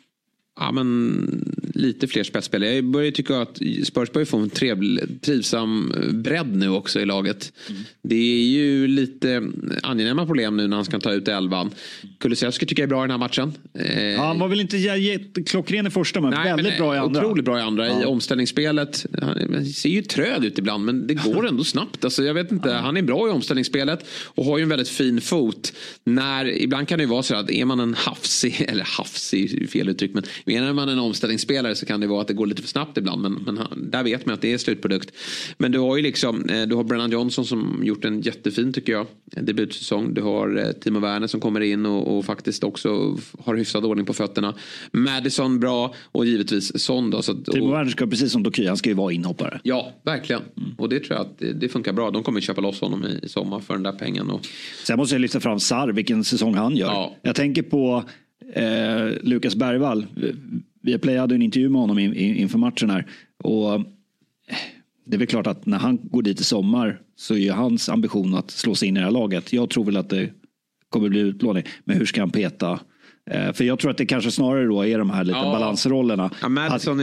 lite fler spetsspelare. Jag börjar tycka att Spurs börjar få en trivsam bredd nu också i laget. Det är ju lite angenäma problem nu när han ska ta ut 11. Kulusevski tycker jag är bra i den här matchen. Han var väl inte klockren i första, men väldigt bra i andra. Otroligt bra i andra. I omställningsspelet. Han ser ju tröd ut ibland, men det går ändå snabbt. Alltså, jag vet inte, han är bra i omställningsspelet och har ju en väldigt fin fot. Ibland kan det ju vara så att är man en hafsig är fel uttryck, men menar man en omställningsspelare så kan det vara att det går lite för snabbt ibland. Men där vet man att det är slutprodukt. Men du har ju du har Brennan Johnson som gjort en jättefin, tycker jag, debutsäsong. Du har Timo Werner som kommer in och faktiskt också har hyfsad ordning på fötterna. Madison bra och givetvis Son då. Timo Werner ska precis som Doky, han ska ju vara inhoppare. Ja, verkligen. Och det tror jag att det funkar bra. De kommer köpa loss honom i sommar för den där pengen. Sen måste jag lyfta fram Sarr, vilken säsong han gör. Ja. Jag tänker på Lukas Bergvall. Vi hade en intervju med honom inför matchen här. Och det är väl klart att när han går dit i sommar så är hans ambition att slå sig in i det här laget. Jag tror väl att det kommer bli utlåning. Men hur ska han peta? För jag tror att det kanske snarare då är de här lite balansrollerna. Ja, Madison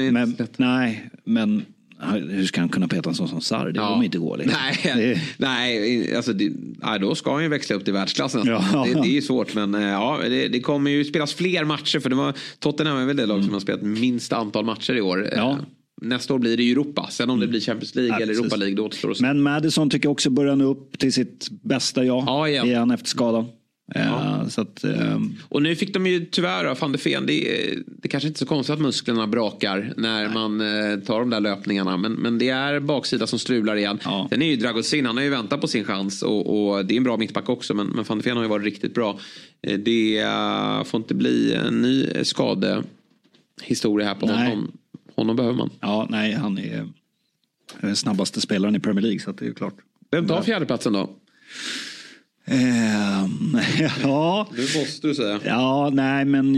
men hur ska han kunna peta en sån som Sarr? Det kommer inte gå. Liksom. Nej, alltså då ska han ju växla upp till världsklassen. Ja. Det är ju svårt, men det kommer ju spelas fler matcher. För Tottenham är väl det lag som har spelat minst antal matcher i år. Ja. Nästa år blir det Europa. Sen om det blir Champions League eller Europa League, då återstår det. Men Madison tycker jag också börjar nå upp till sitt bästa igen efter skadan. Så att, och nu fick de ju tyvärr van de Ven. Det kanske inte är så konstigt att musklerna brakar när man tar de där löpningarna, men det är baksida som strular igen. Den är ju Dragocin, han har ju väntat på sin chans och det är en bra mittback också, men van de Ven har ju varit riktigt bra. Det får inte bli en ny skadehistoria här på honom. Honom behöver man. Ja, nej, han är den snabbaste spelaren i Premier League, så att det är ju klart. Vem tar fjärdeplatsen då? Ja. Det måste du säga. Ja, nej, men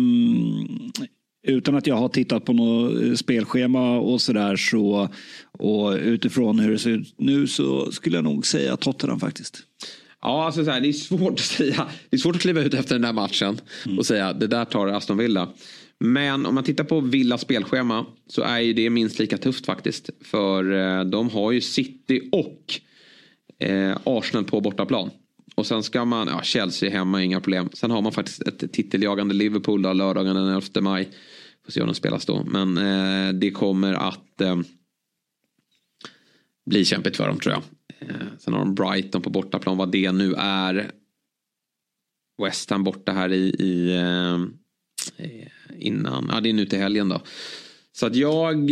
utan att jag har tittat på något spelschema och sådär, så och utifrån hur det ser ut nu så skulle jag nog säga Tottenham faktiskt. Ja, alltså så här, det är svårt att säga. Det är svårt att kliva ut efter den där matchen och säga det där tar Aston Villa. Men om man tittar på Villas spelschema så är ju det minst lika tufft faktiskt. För de har ju City och Arsenal på bortaplan. Och sen ska man, Chelsea hemma, inga problem. Sen har man faktiskt ett titeljagande Liverpool då, lördagen den 11 maj. Får se om de spelas då. Men det kommer att bli kämpigt för dem, tror jag. Sen har de Brighton på bortaplan, vad det nu är. West Ham borta här innan. Ja, det är nu till helgen då. Så att jag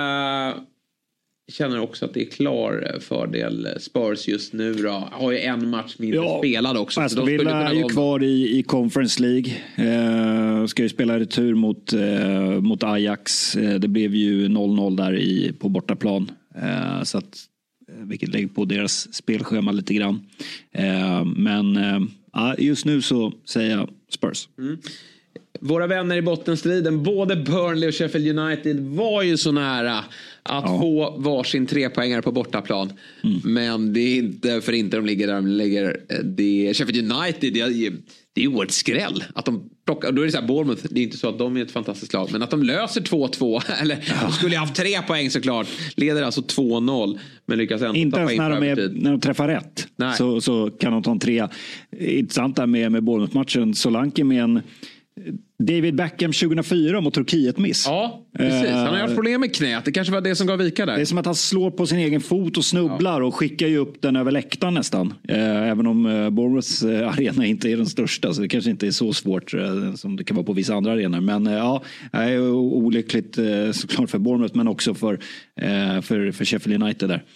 känner också att det är klar fördel Spurs just nu då. Har ju en match mindre spelad också. Aston Villa är ju kvar i Conference League. Ska ju spela retur mot Ajax. Det blev ju 0-0 där på bortaplan. Så att, vilket lägger på deras spelschema lite grann. Men just nu så säger jag Spurs. Våra vänner i bottenstriden, både Burnley och Sheffield United, var ju så nära att få varsin 3-poängare på bortaplan. Men det är inte för inte de ligger där de ligger. Sheffield United, det är ju ett skräll att de plockar. Då är det så här, Bournemouth, det är inte så att de är ett fantastiskt lag, men att de löser 2-2 eller de skulle ha haft 3 poäng såklart, leder alltså 2-0, men lyckas ändå inte ens när de träffar rätt. Så kan de ta en 3. Intressant där med Bournemouth-matchen, Solanke med en David Beckham 2004 mot Turkiet miss. Ja, precis. Han har haft problem med knät. Det kanske var det som gav vika där. Det är som att han slår på sin egen fot och snubblar och skickar ju upp den över läktaren nästan. Även om Bournemouths arena inte är den största, så det kanske inte är så svårt som det kan vara på vissa andra arenor. Men det är olyckligt såklart för Bournemouth, men också för Sheffield United där.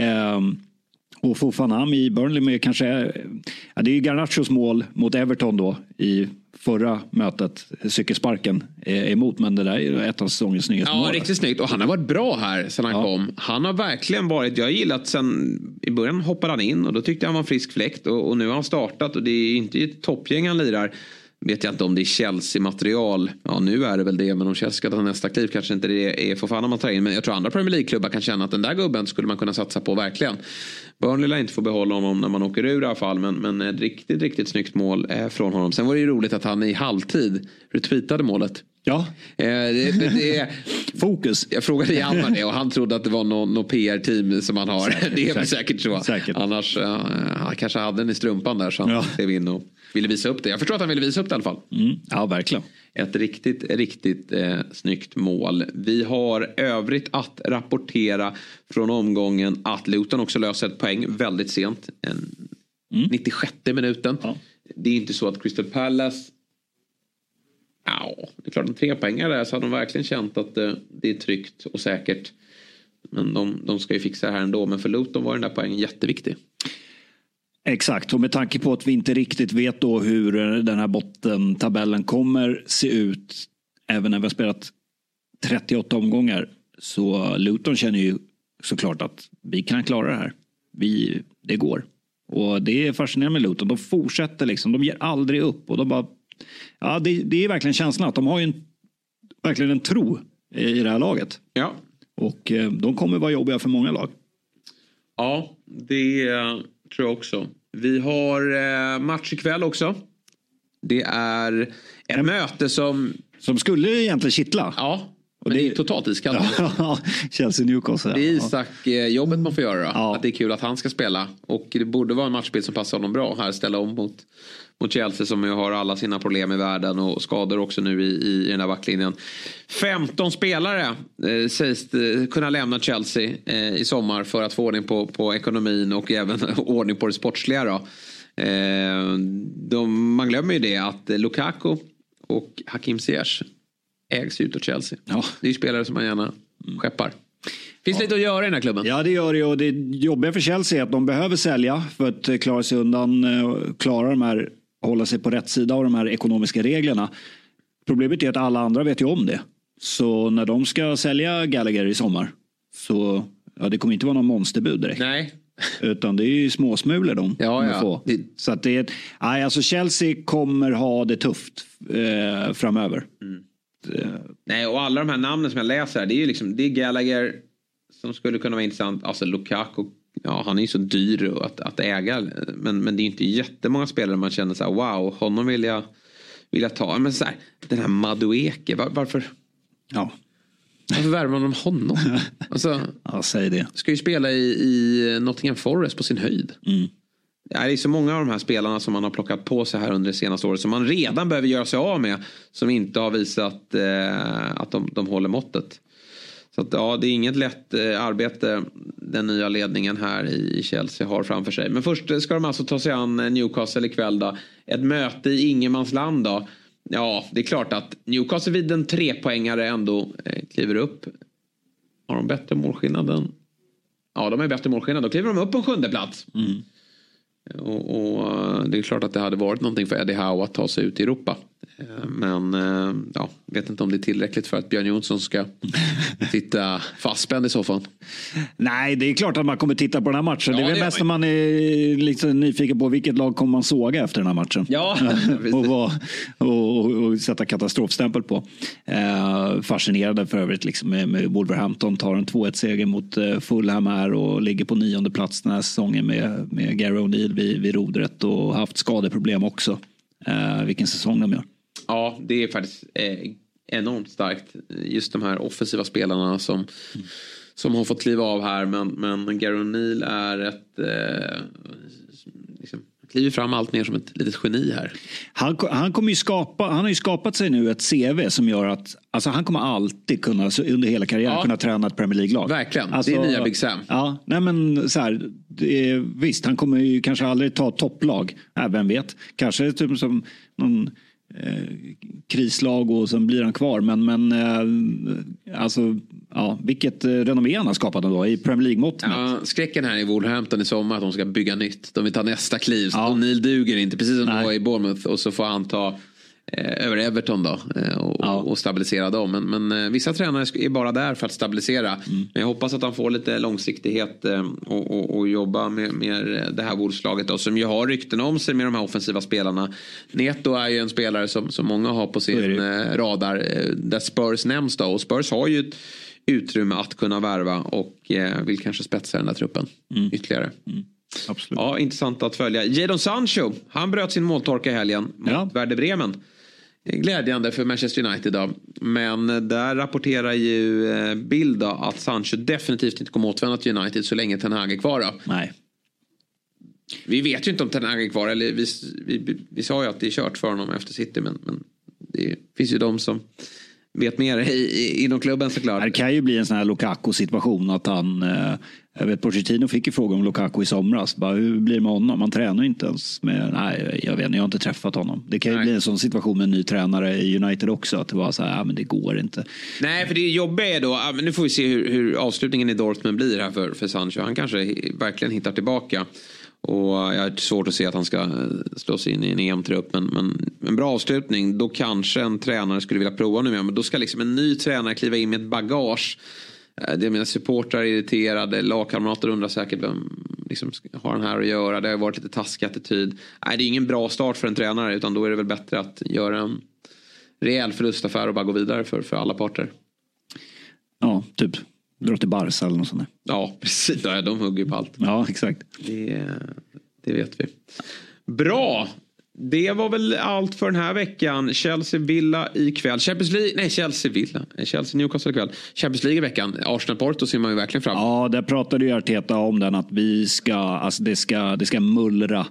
Och Fofana i Burnley med kanske, det är ju Garnachos mål mot Everton då i förra mötet, cykelsparken emot, men det där är ett av säsongens snyggaste mål. Ja, riktigt snyggt. Och han har varit bra här sedan han kom. Han har verkligen varit, jag har gillat sen i början hoppade han in och då tyckte jag han var en frisk fläkt och nu har han startat och det är inte ett toppgäng han lirar. Vet jag inte om det är Chelsea-material. Ja, nu är det väl det, men om Chelsea ska ta nästa kliv kanske inte det är för fan man tar in. Men jag tror andra Premier League-klubbar kan känna att den där gubben skulle man kunna satsa på verkligen. Burnley lär inte få behålla honom när man åker ur i alla fall, men ett riktigt, riktigt snyggt mål från honom. Sen var det ju roligt att han i halvtid retweetade målet. Ja. Fokus. Jag frågade Hjalmar det och han trodde att det var någon PR-team som han har. Det är säkert så. Säkert. Annars han kanske hade den i strumpan där så han klev in och ville visa upp det. Jag förstår att han ville visa upp det i alla fall. Ja, verkligen. Ett riktigt snyggt mål. Vi har övrigt att rapportera från omgången att Luton också löser ett poäng väldigt sent. 96 minuten. Ja. Det är inte så att Crystal Palace... Ja, det är klart de 3 poängar där så har de verkligen känt att det är tryggt och säkert. Men de ska ju fixa det här ändå. Men för Luton var den där poängen jätteviktig. Exakt, och med tanke på att vi inte riktigt vet då hur den här bottentabellen kommer se ut även när vi har spelat 38 omgångar, så Luton känner ju såklart att vi kan klara det här. Det går. Och det är fascinerande med Luton. De fortsätter liksom, de ger aldrig upp och de bara, ja, det är verkligen känslan att de har ju verkligen en tro i det här laget. Ja. Och de kommer vara jobbiga för många lag. Ja, det tror jag också. Vi har match ikväll också. Det är ett möte som skulle egentligen kittla. Ja, men det är totalt iskallt. Ja, Chelsea Newcastle. Det är Isak-jobbet man får göra. Ja. Att det är kul att han ska spela. Och det borde vara en matchbild som passar honom bra här. Ställa om mot Chelsea som ju har alla sina problem i världen och skador också nu i den här backlinjen. 15 spelare sägs kunna lämna Chelsea i sommar för att få ordning på ekonomin och även ordning på det sportsliga då. Man glömmer ju det att Lukaku och Hakim Ziyech ägs ut av Chelsea. Ja. Det är ju spelare som man gärna skeppar. Finns lite att göra i den här klubben? Ja, det gör det, och det jobbiga för Chelsea är att de behöver sälja för att klara sig undan, klara de här, hålla sig på rätt sida av de här ekonomiska reglerna. Problemet är att alla andra vet ju om det. Så när de ska sälja Gallagher i sommar så det kommer inte vara någon monsterbud direkt. Nej. Utan det är ju småsmulor de kommer få. Så att alltså Chelsea kommer ha det tufft framöver. Nej, och alla de här namnen som jag läser här, det är ju liksom, det är Gallagher som skulle kunna vara intressant. Alltså Lukaku, han är ju så dyr att äga, men det är inte jättemånga spelare man känner så här, wow, honom vill jag ta. Men så här, den här Madueke, varför? Ja. Varför värvar man honom? Alltså, säg det. Ska ju spela i Nottingham Forest på sin höjd. Det är så många av de här spelarna som man har plockat på sig här under det senaste året som man redan behöver göra sig av med, som inte har visat att de håller måttet. Så att, det är inget lätt arbete den nya ledningen här i Chelsea har framför sig. Men först ska de alltså ta sig an Newcastle ikväll då. Ett möte i ingenmansland då. Ja, det är klart att Newcastle vid en 3-poängare ändå kliver upp. Har de bättre målskillnaden? Ja, de är bättre målskillnad. Då kliver de upp på en 7:e plats. Och det är klart att det hade varit någonting för Eddie Howe att ta sig ut i Europa. Men vet inte om det är tillräckligt för att Björn Jonsson ska titta fastspänd i så fall. Nej, det är klart att man kommer titta på den här matchen. Det är väl mest när man är liksom nyfiken på vilket lag kommer man såga efter den här matchen. Ja, och sätta katastrofstämpel på. Fascinerande för övrigt liksom med Wolverhampton tar en 2-1-seger mot Fulham här och ligger på 9:e plats den här säsongen med Gary O'Neill vid rodret och haft skadeproblem också. Vilken säsong de gör. Ja, det är faktiskt enormt starkt. Just de här offensiva spelarna som har fått kliva av här. Men Gary O'Neill är kliver fram allt mer som ett litet geni här. Han har ju skapat sig nu ett CV som gör att alltså han kommer alltid kunna under hela karriären kunna träna ett Premier League-lag. Verkligen, alltså, det är nya Big Sam. Ja, nej men så här, visst, han kommer ju kanske aldrig ta topplag. Vem vet, kanske typ som någon krislag och sen blir han kvar. Men alltså, vilket renommé han har skapat då i Premier League-mått. Ja, skräcken här i Wolverhampton i sommar att de ska bygga nytt. De vill ta nästa kliv. Så O'Neill duger inte, precis som det var i Bournemouth. Och så får han ta över Everton då och stabilisera dem. Men vissa tränare är bara där för att stabilisera. Men jag hoppas att han får lite långsiktighet och jobba med det här Wolves-laget då, som ju har rykten om sig med de här offensiva spelarna. Neto är ju en spelare som många har på sin radar där Spurs nämns då, och Spurs har ju ett utrymme att kunna värva och vill kanske spetsa den där truppen ytterligare. Absolut. Ja, intressant att följa. Jadon Sancho, han bröt sin måltorka i helgen mot Werder Bremen. glädjande för Manchester United då. Men där rapporterar ju Bild då att Sancho definitivt inte kommer återvända till United så länge Ten Hag är kvar då. Nej. Vi vet ju inte om Ten Hag är kvar. Eller vi sa ju att det är kört för honom efter City. Men det finns ju de som vet mer inom klubben såklart. Det kan ju bli en sån här Lukaku-situation att han... Jag vet, Pochettino fick ju fråga om Lukaku i somras. Bara, hur blir det med honom? Man tränar ju inte ens med... Nej, jag vet inte, jag har inte träffat honom. Det kan ju bli en sån situation med en ny tränare i United också. Att det var så här, men det går inte. Nej, för det jobbiga är då... Men nu får vi se hur avslutningen i Dortmund blir här för Sancho. Han kanske verkligen hittar tillbaka. Och jag har svårt att se att han ska slå sig in i en EM-trupp. Men en bra avslutning, då kanske en tränare skulle vilja prova nu. Men då ska liksom en ny tränare kliva in med ett bagage. Det är mina supportrar irriterade. Lagkamrater undrar säkert vem liksom har han här att göra. Det har varit lite taskig attityd. Nej, det är ingen bra start för en tränare. Utan då är det väl bättre att göra en rejäl förlustaffär och bara gå vidare för alla parter. Ja, typ. Dra till Barca eller något sånt där. Ja, precis. De hugger på allt. Ja, exakt. Det vet vi. Bra! Det var väl allt för den här veckan. Chelsea-Villa ikväll. Chelsea-Newcastle ikväll. Champions League i veckan. Arsenal-Porto ser man ju verkligen fram. Ja, där pratade ju Arteta om den att vi ska, alltså det ska mullra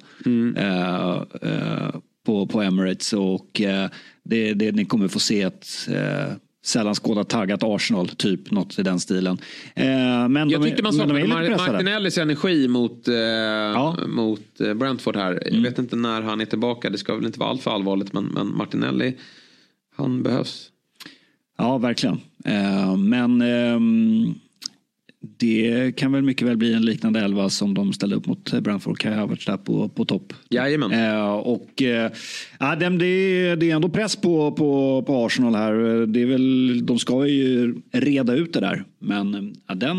på Emirates och ni kommer få se ett sällan skådat taggat Arsenal, typ något i den stilen. Men jag tyckte man saknade Martinellis energi mot Brentford här. Jag vet inte när han är tillbaka. Det ska väl inte vara allt för allvarligt, men Martinelli, han behövs. Ja, verkligen. Men det kan väl mycket väl bli en liknande elva som de ställde upp mot Brentford. Kai Havertz där på topp. Jajamän. Det är ändå press på Arsenal här. Det är väl, de ska ju reda ut det där. Men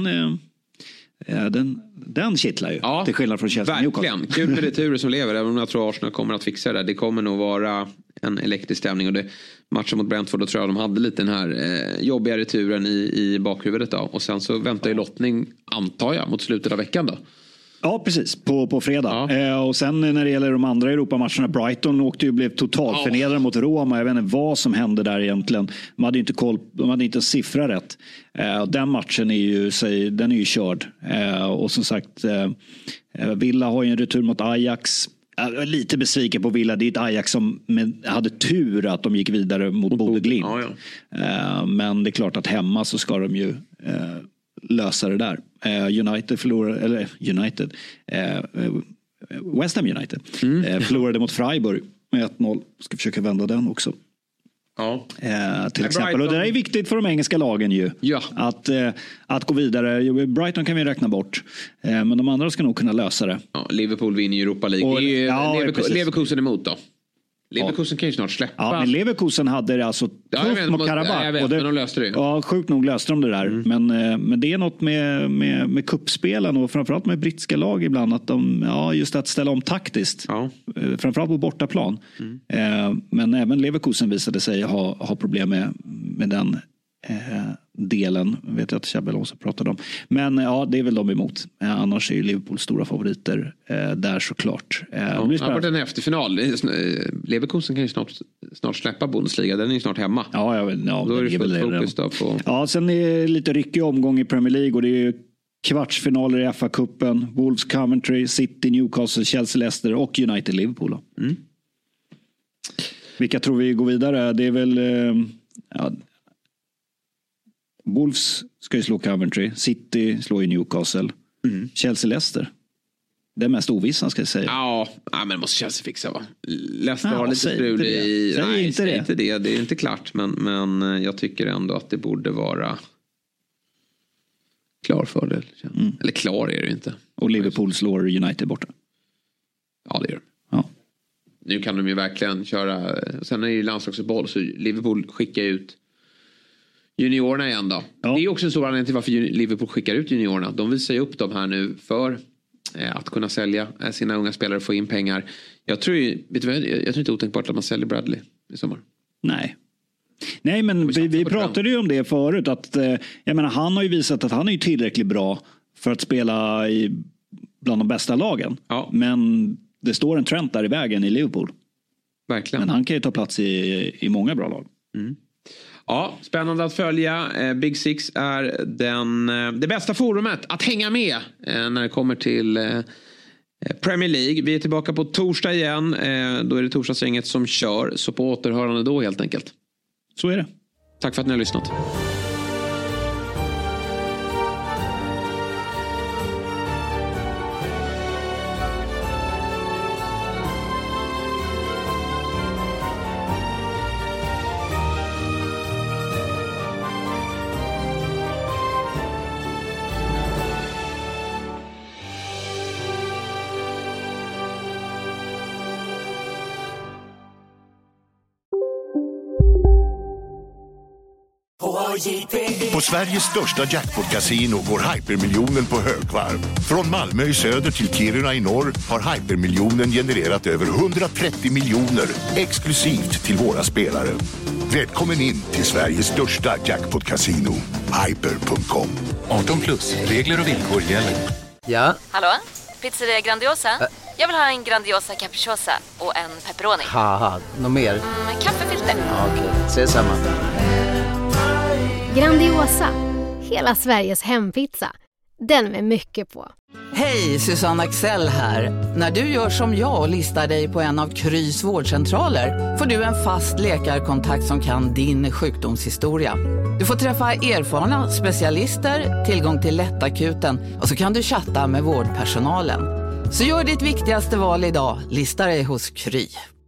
den kittlar ju. Ja, till skillnad från Chelsea. Verkligen. Kul med returer som lever. Även om jag tror Arsenal kommer att fixa det. Det kommer nog vara en elektrisk stämning. Och matchen mot Brentford, då tror jag de hade lite den här jobbiga returen i bakhuvudet då. Och sen så väntar ju lottning, antar jag, mot slutet av veckan då. Ja, precis. På fredag. Ja. Och sen när det gäller de andra Europamatcherna, Brighton åkte ju, blev totalt förnedrade mot Roma. Jag vet inte vad som hände där egentligen. De hade inte koll, de hade inte siffra rätt. Den matchen är ju körd. Och som sagt, Villa har ju en retur mot Ajax. Jag är lite besviken på Villa. Det är ett Ajax som hade tur att de gick vidare mot Bodø Glimt. Ja. Men det är klart att hemma så ska de ju lösa det där. West Ham United förlorade mot Freiburg med 1-0. Ska försöka vända den också. Ja. Till exempel. Och det är viktigt för de engelska lagen ju. Ja. Att gå vidare. Brighton kan vi räkna bort. Men de andra ska nog kunna lösa det. Ja, Liverpool vinner Europa League. Leverkusen emot då. Leverkusen kan ju snart släppa. Ja, men Leverkusen hade det alltså tufft mot Karabach. Men de löste det. Ja, sjukt nog löste de det där. Men det är något med kuppspelen och framförallt med brittiska lag ibland. Att just att ställa om taktiskt. Ja. Framförallt på bortaplan. Men även Leverkusen visade sig ha problem med den delen, vet jag att Chabel också pratade om. Men ja, det är väl de emot. Annars är ju Liverpool stora favoriter där såklart. Det har varit en efterfinal. Leverkusen kan ju snart släppa Bundesliga. Den är ju snart hemma. Ja, då är det fullt fokus då på... Ja, sen är det lite ryckig omgång i Premier League och det är ju kvartsfinaler i FA-cupen. Wolves, Coventry, City, Newcastle, Chelsea, Leicester och United, Liverpool. Vilka tror vi går vidare? Det är väl... Wolves ska ju slå Coventry. City slår ju Newcastle. Chelsea, Leicester. Det är mest ovissan ska jag säga. Ja, men måste Chelsea fixa va? Leicester har lite strul i... Nej, inte det. Det är inte klart. Men jag tycker ändå att det borde vara klar fördel. Eller klar är det inte. Och Liverpool slår United borta. Ja, det gör de. Ja. Nu kan de ju verkligen köra... Sen är det ju landslagsuppehåll så Liverpool skickar ut juniorerna igen då. Ja. Det är också en stor anledning till varför Liverpool skickar ut juniorerna. De visar ju upp dem här nu för att kunna sälja sina unga spelare och få in pengar. Jag tror inte otänkbart att man säljer Bradley i sommar. Nej, men vi pratade ju om det förut. Att, jag menar, han har ju visat att han är ju tillräckligt bra för att spela bland de bästa lagen. Ja. Men det står en Trent där i vägen i Liverpool. Verkligen. Men han kan ju ta plats i många bra lag. Mm. Ja, spännande att följa. Big Six är det bästa forumet att hänga med när det kommer till Premier League. Vi är tillbaka på torsdag igen. Då är det torsdagsgänget som kör. Så på återhörande då helt enkelt. Så är det. Tack för att ni har lyssnat. På Sveriges största jackpot-casino går Hypermiljonen på högvarv. Från Malmö i söder till Kiruna i norr har Hypermiljonen genererat över 130 miljoner exklusivt till våra spelare. Välkommen in till Sveriges största jackpot-casino, hyper.com. 18+, regler och villkor gäller. Ja? Hallå? Pizzeria Grandiosa? Jag vill ha en Grandiosa capriciosa och en pepperoni. Haha, något mer? Kaffefilter. Ja, okej, ses samma. Grandiosa, hela Sveriges hempizza. Den med mycket på. Hej, Susanne Axel här. När du gör som jag och listar dig på en av Krys vårdcentraler får du en fast läkarkontakt som kan din sjukdomshistoria. Du får träffa erfarna specialister, tillgång till lättakuten och så kan du chatta med vårdpersonalen. Så gör ditt viktigaste val idag, lista dig hos Kry.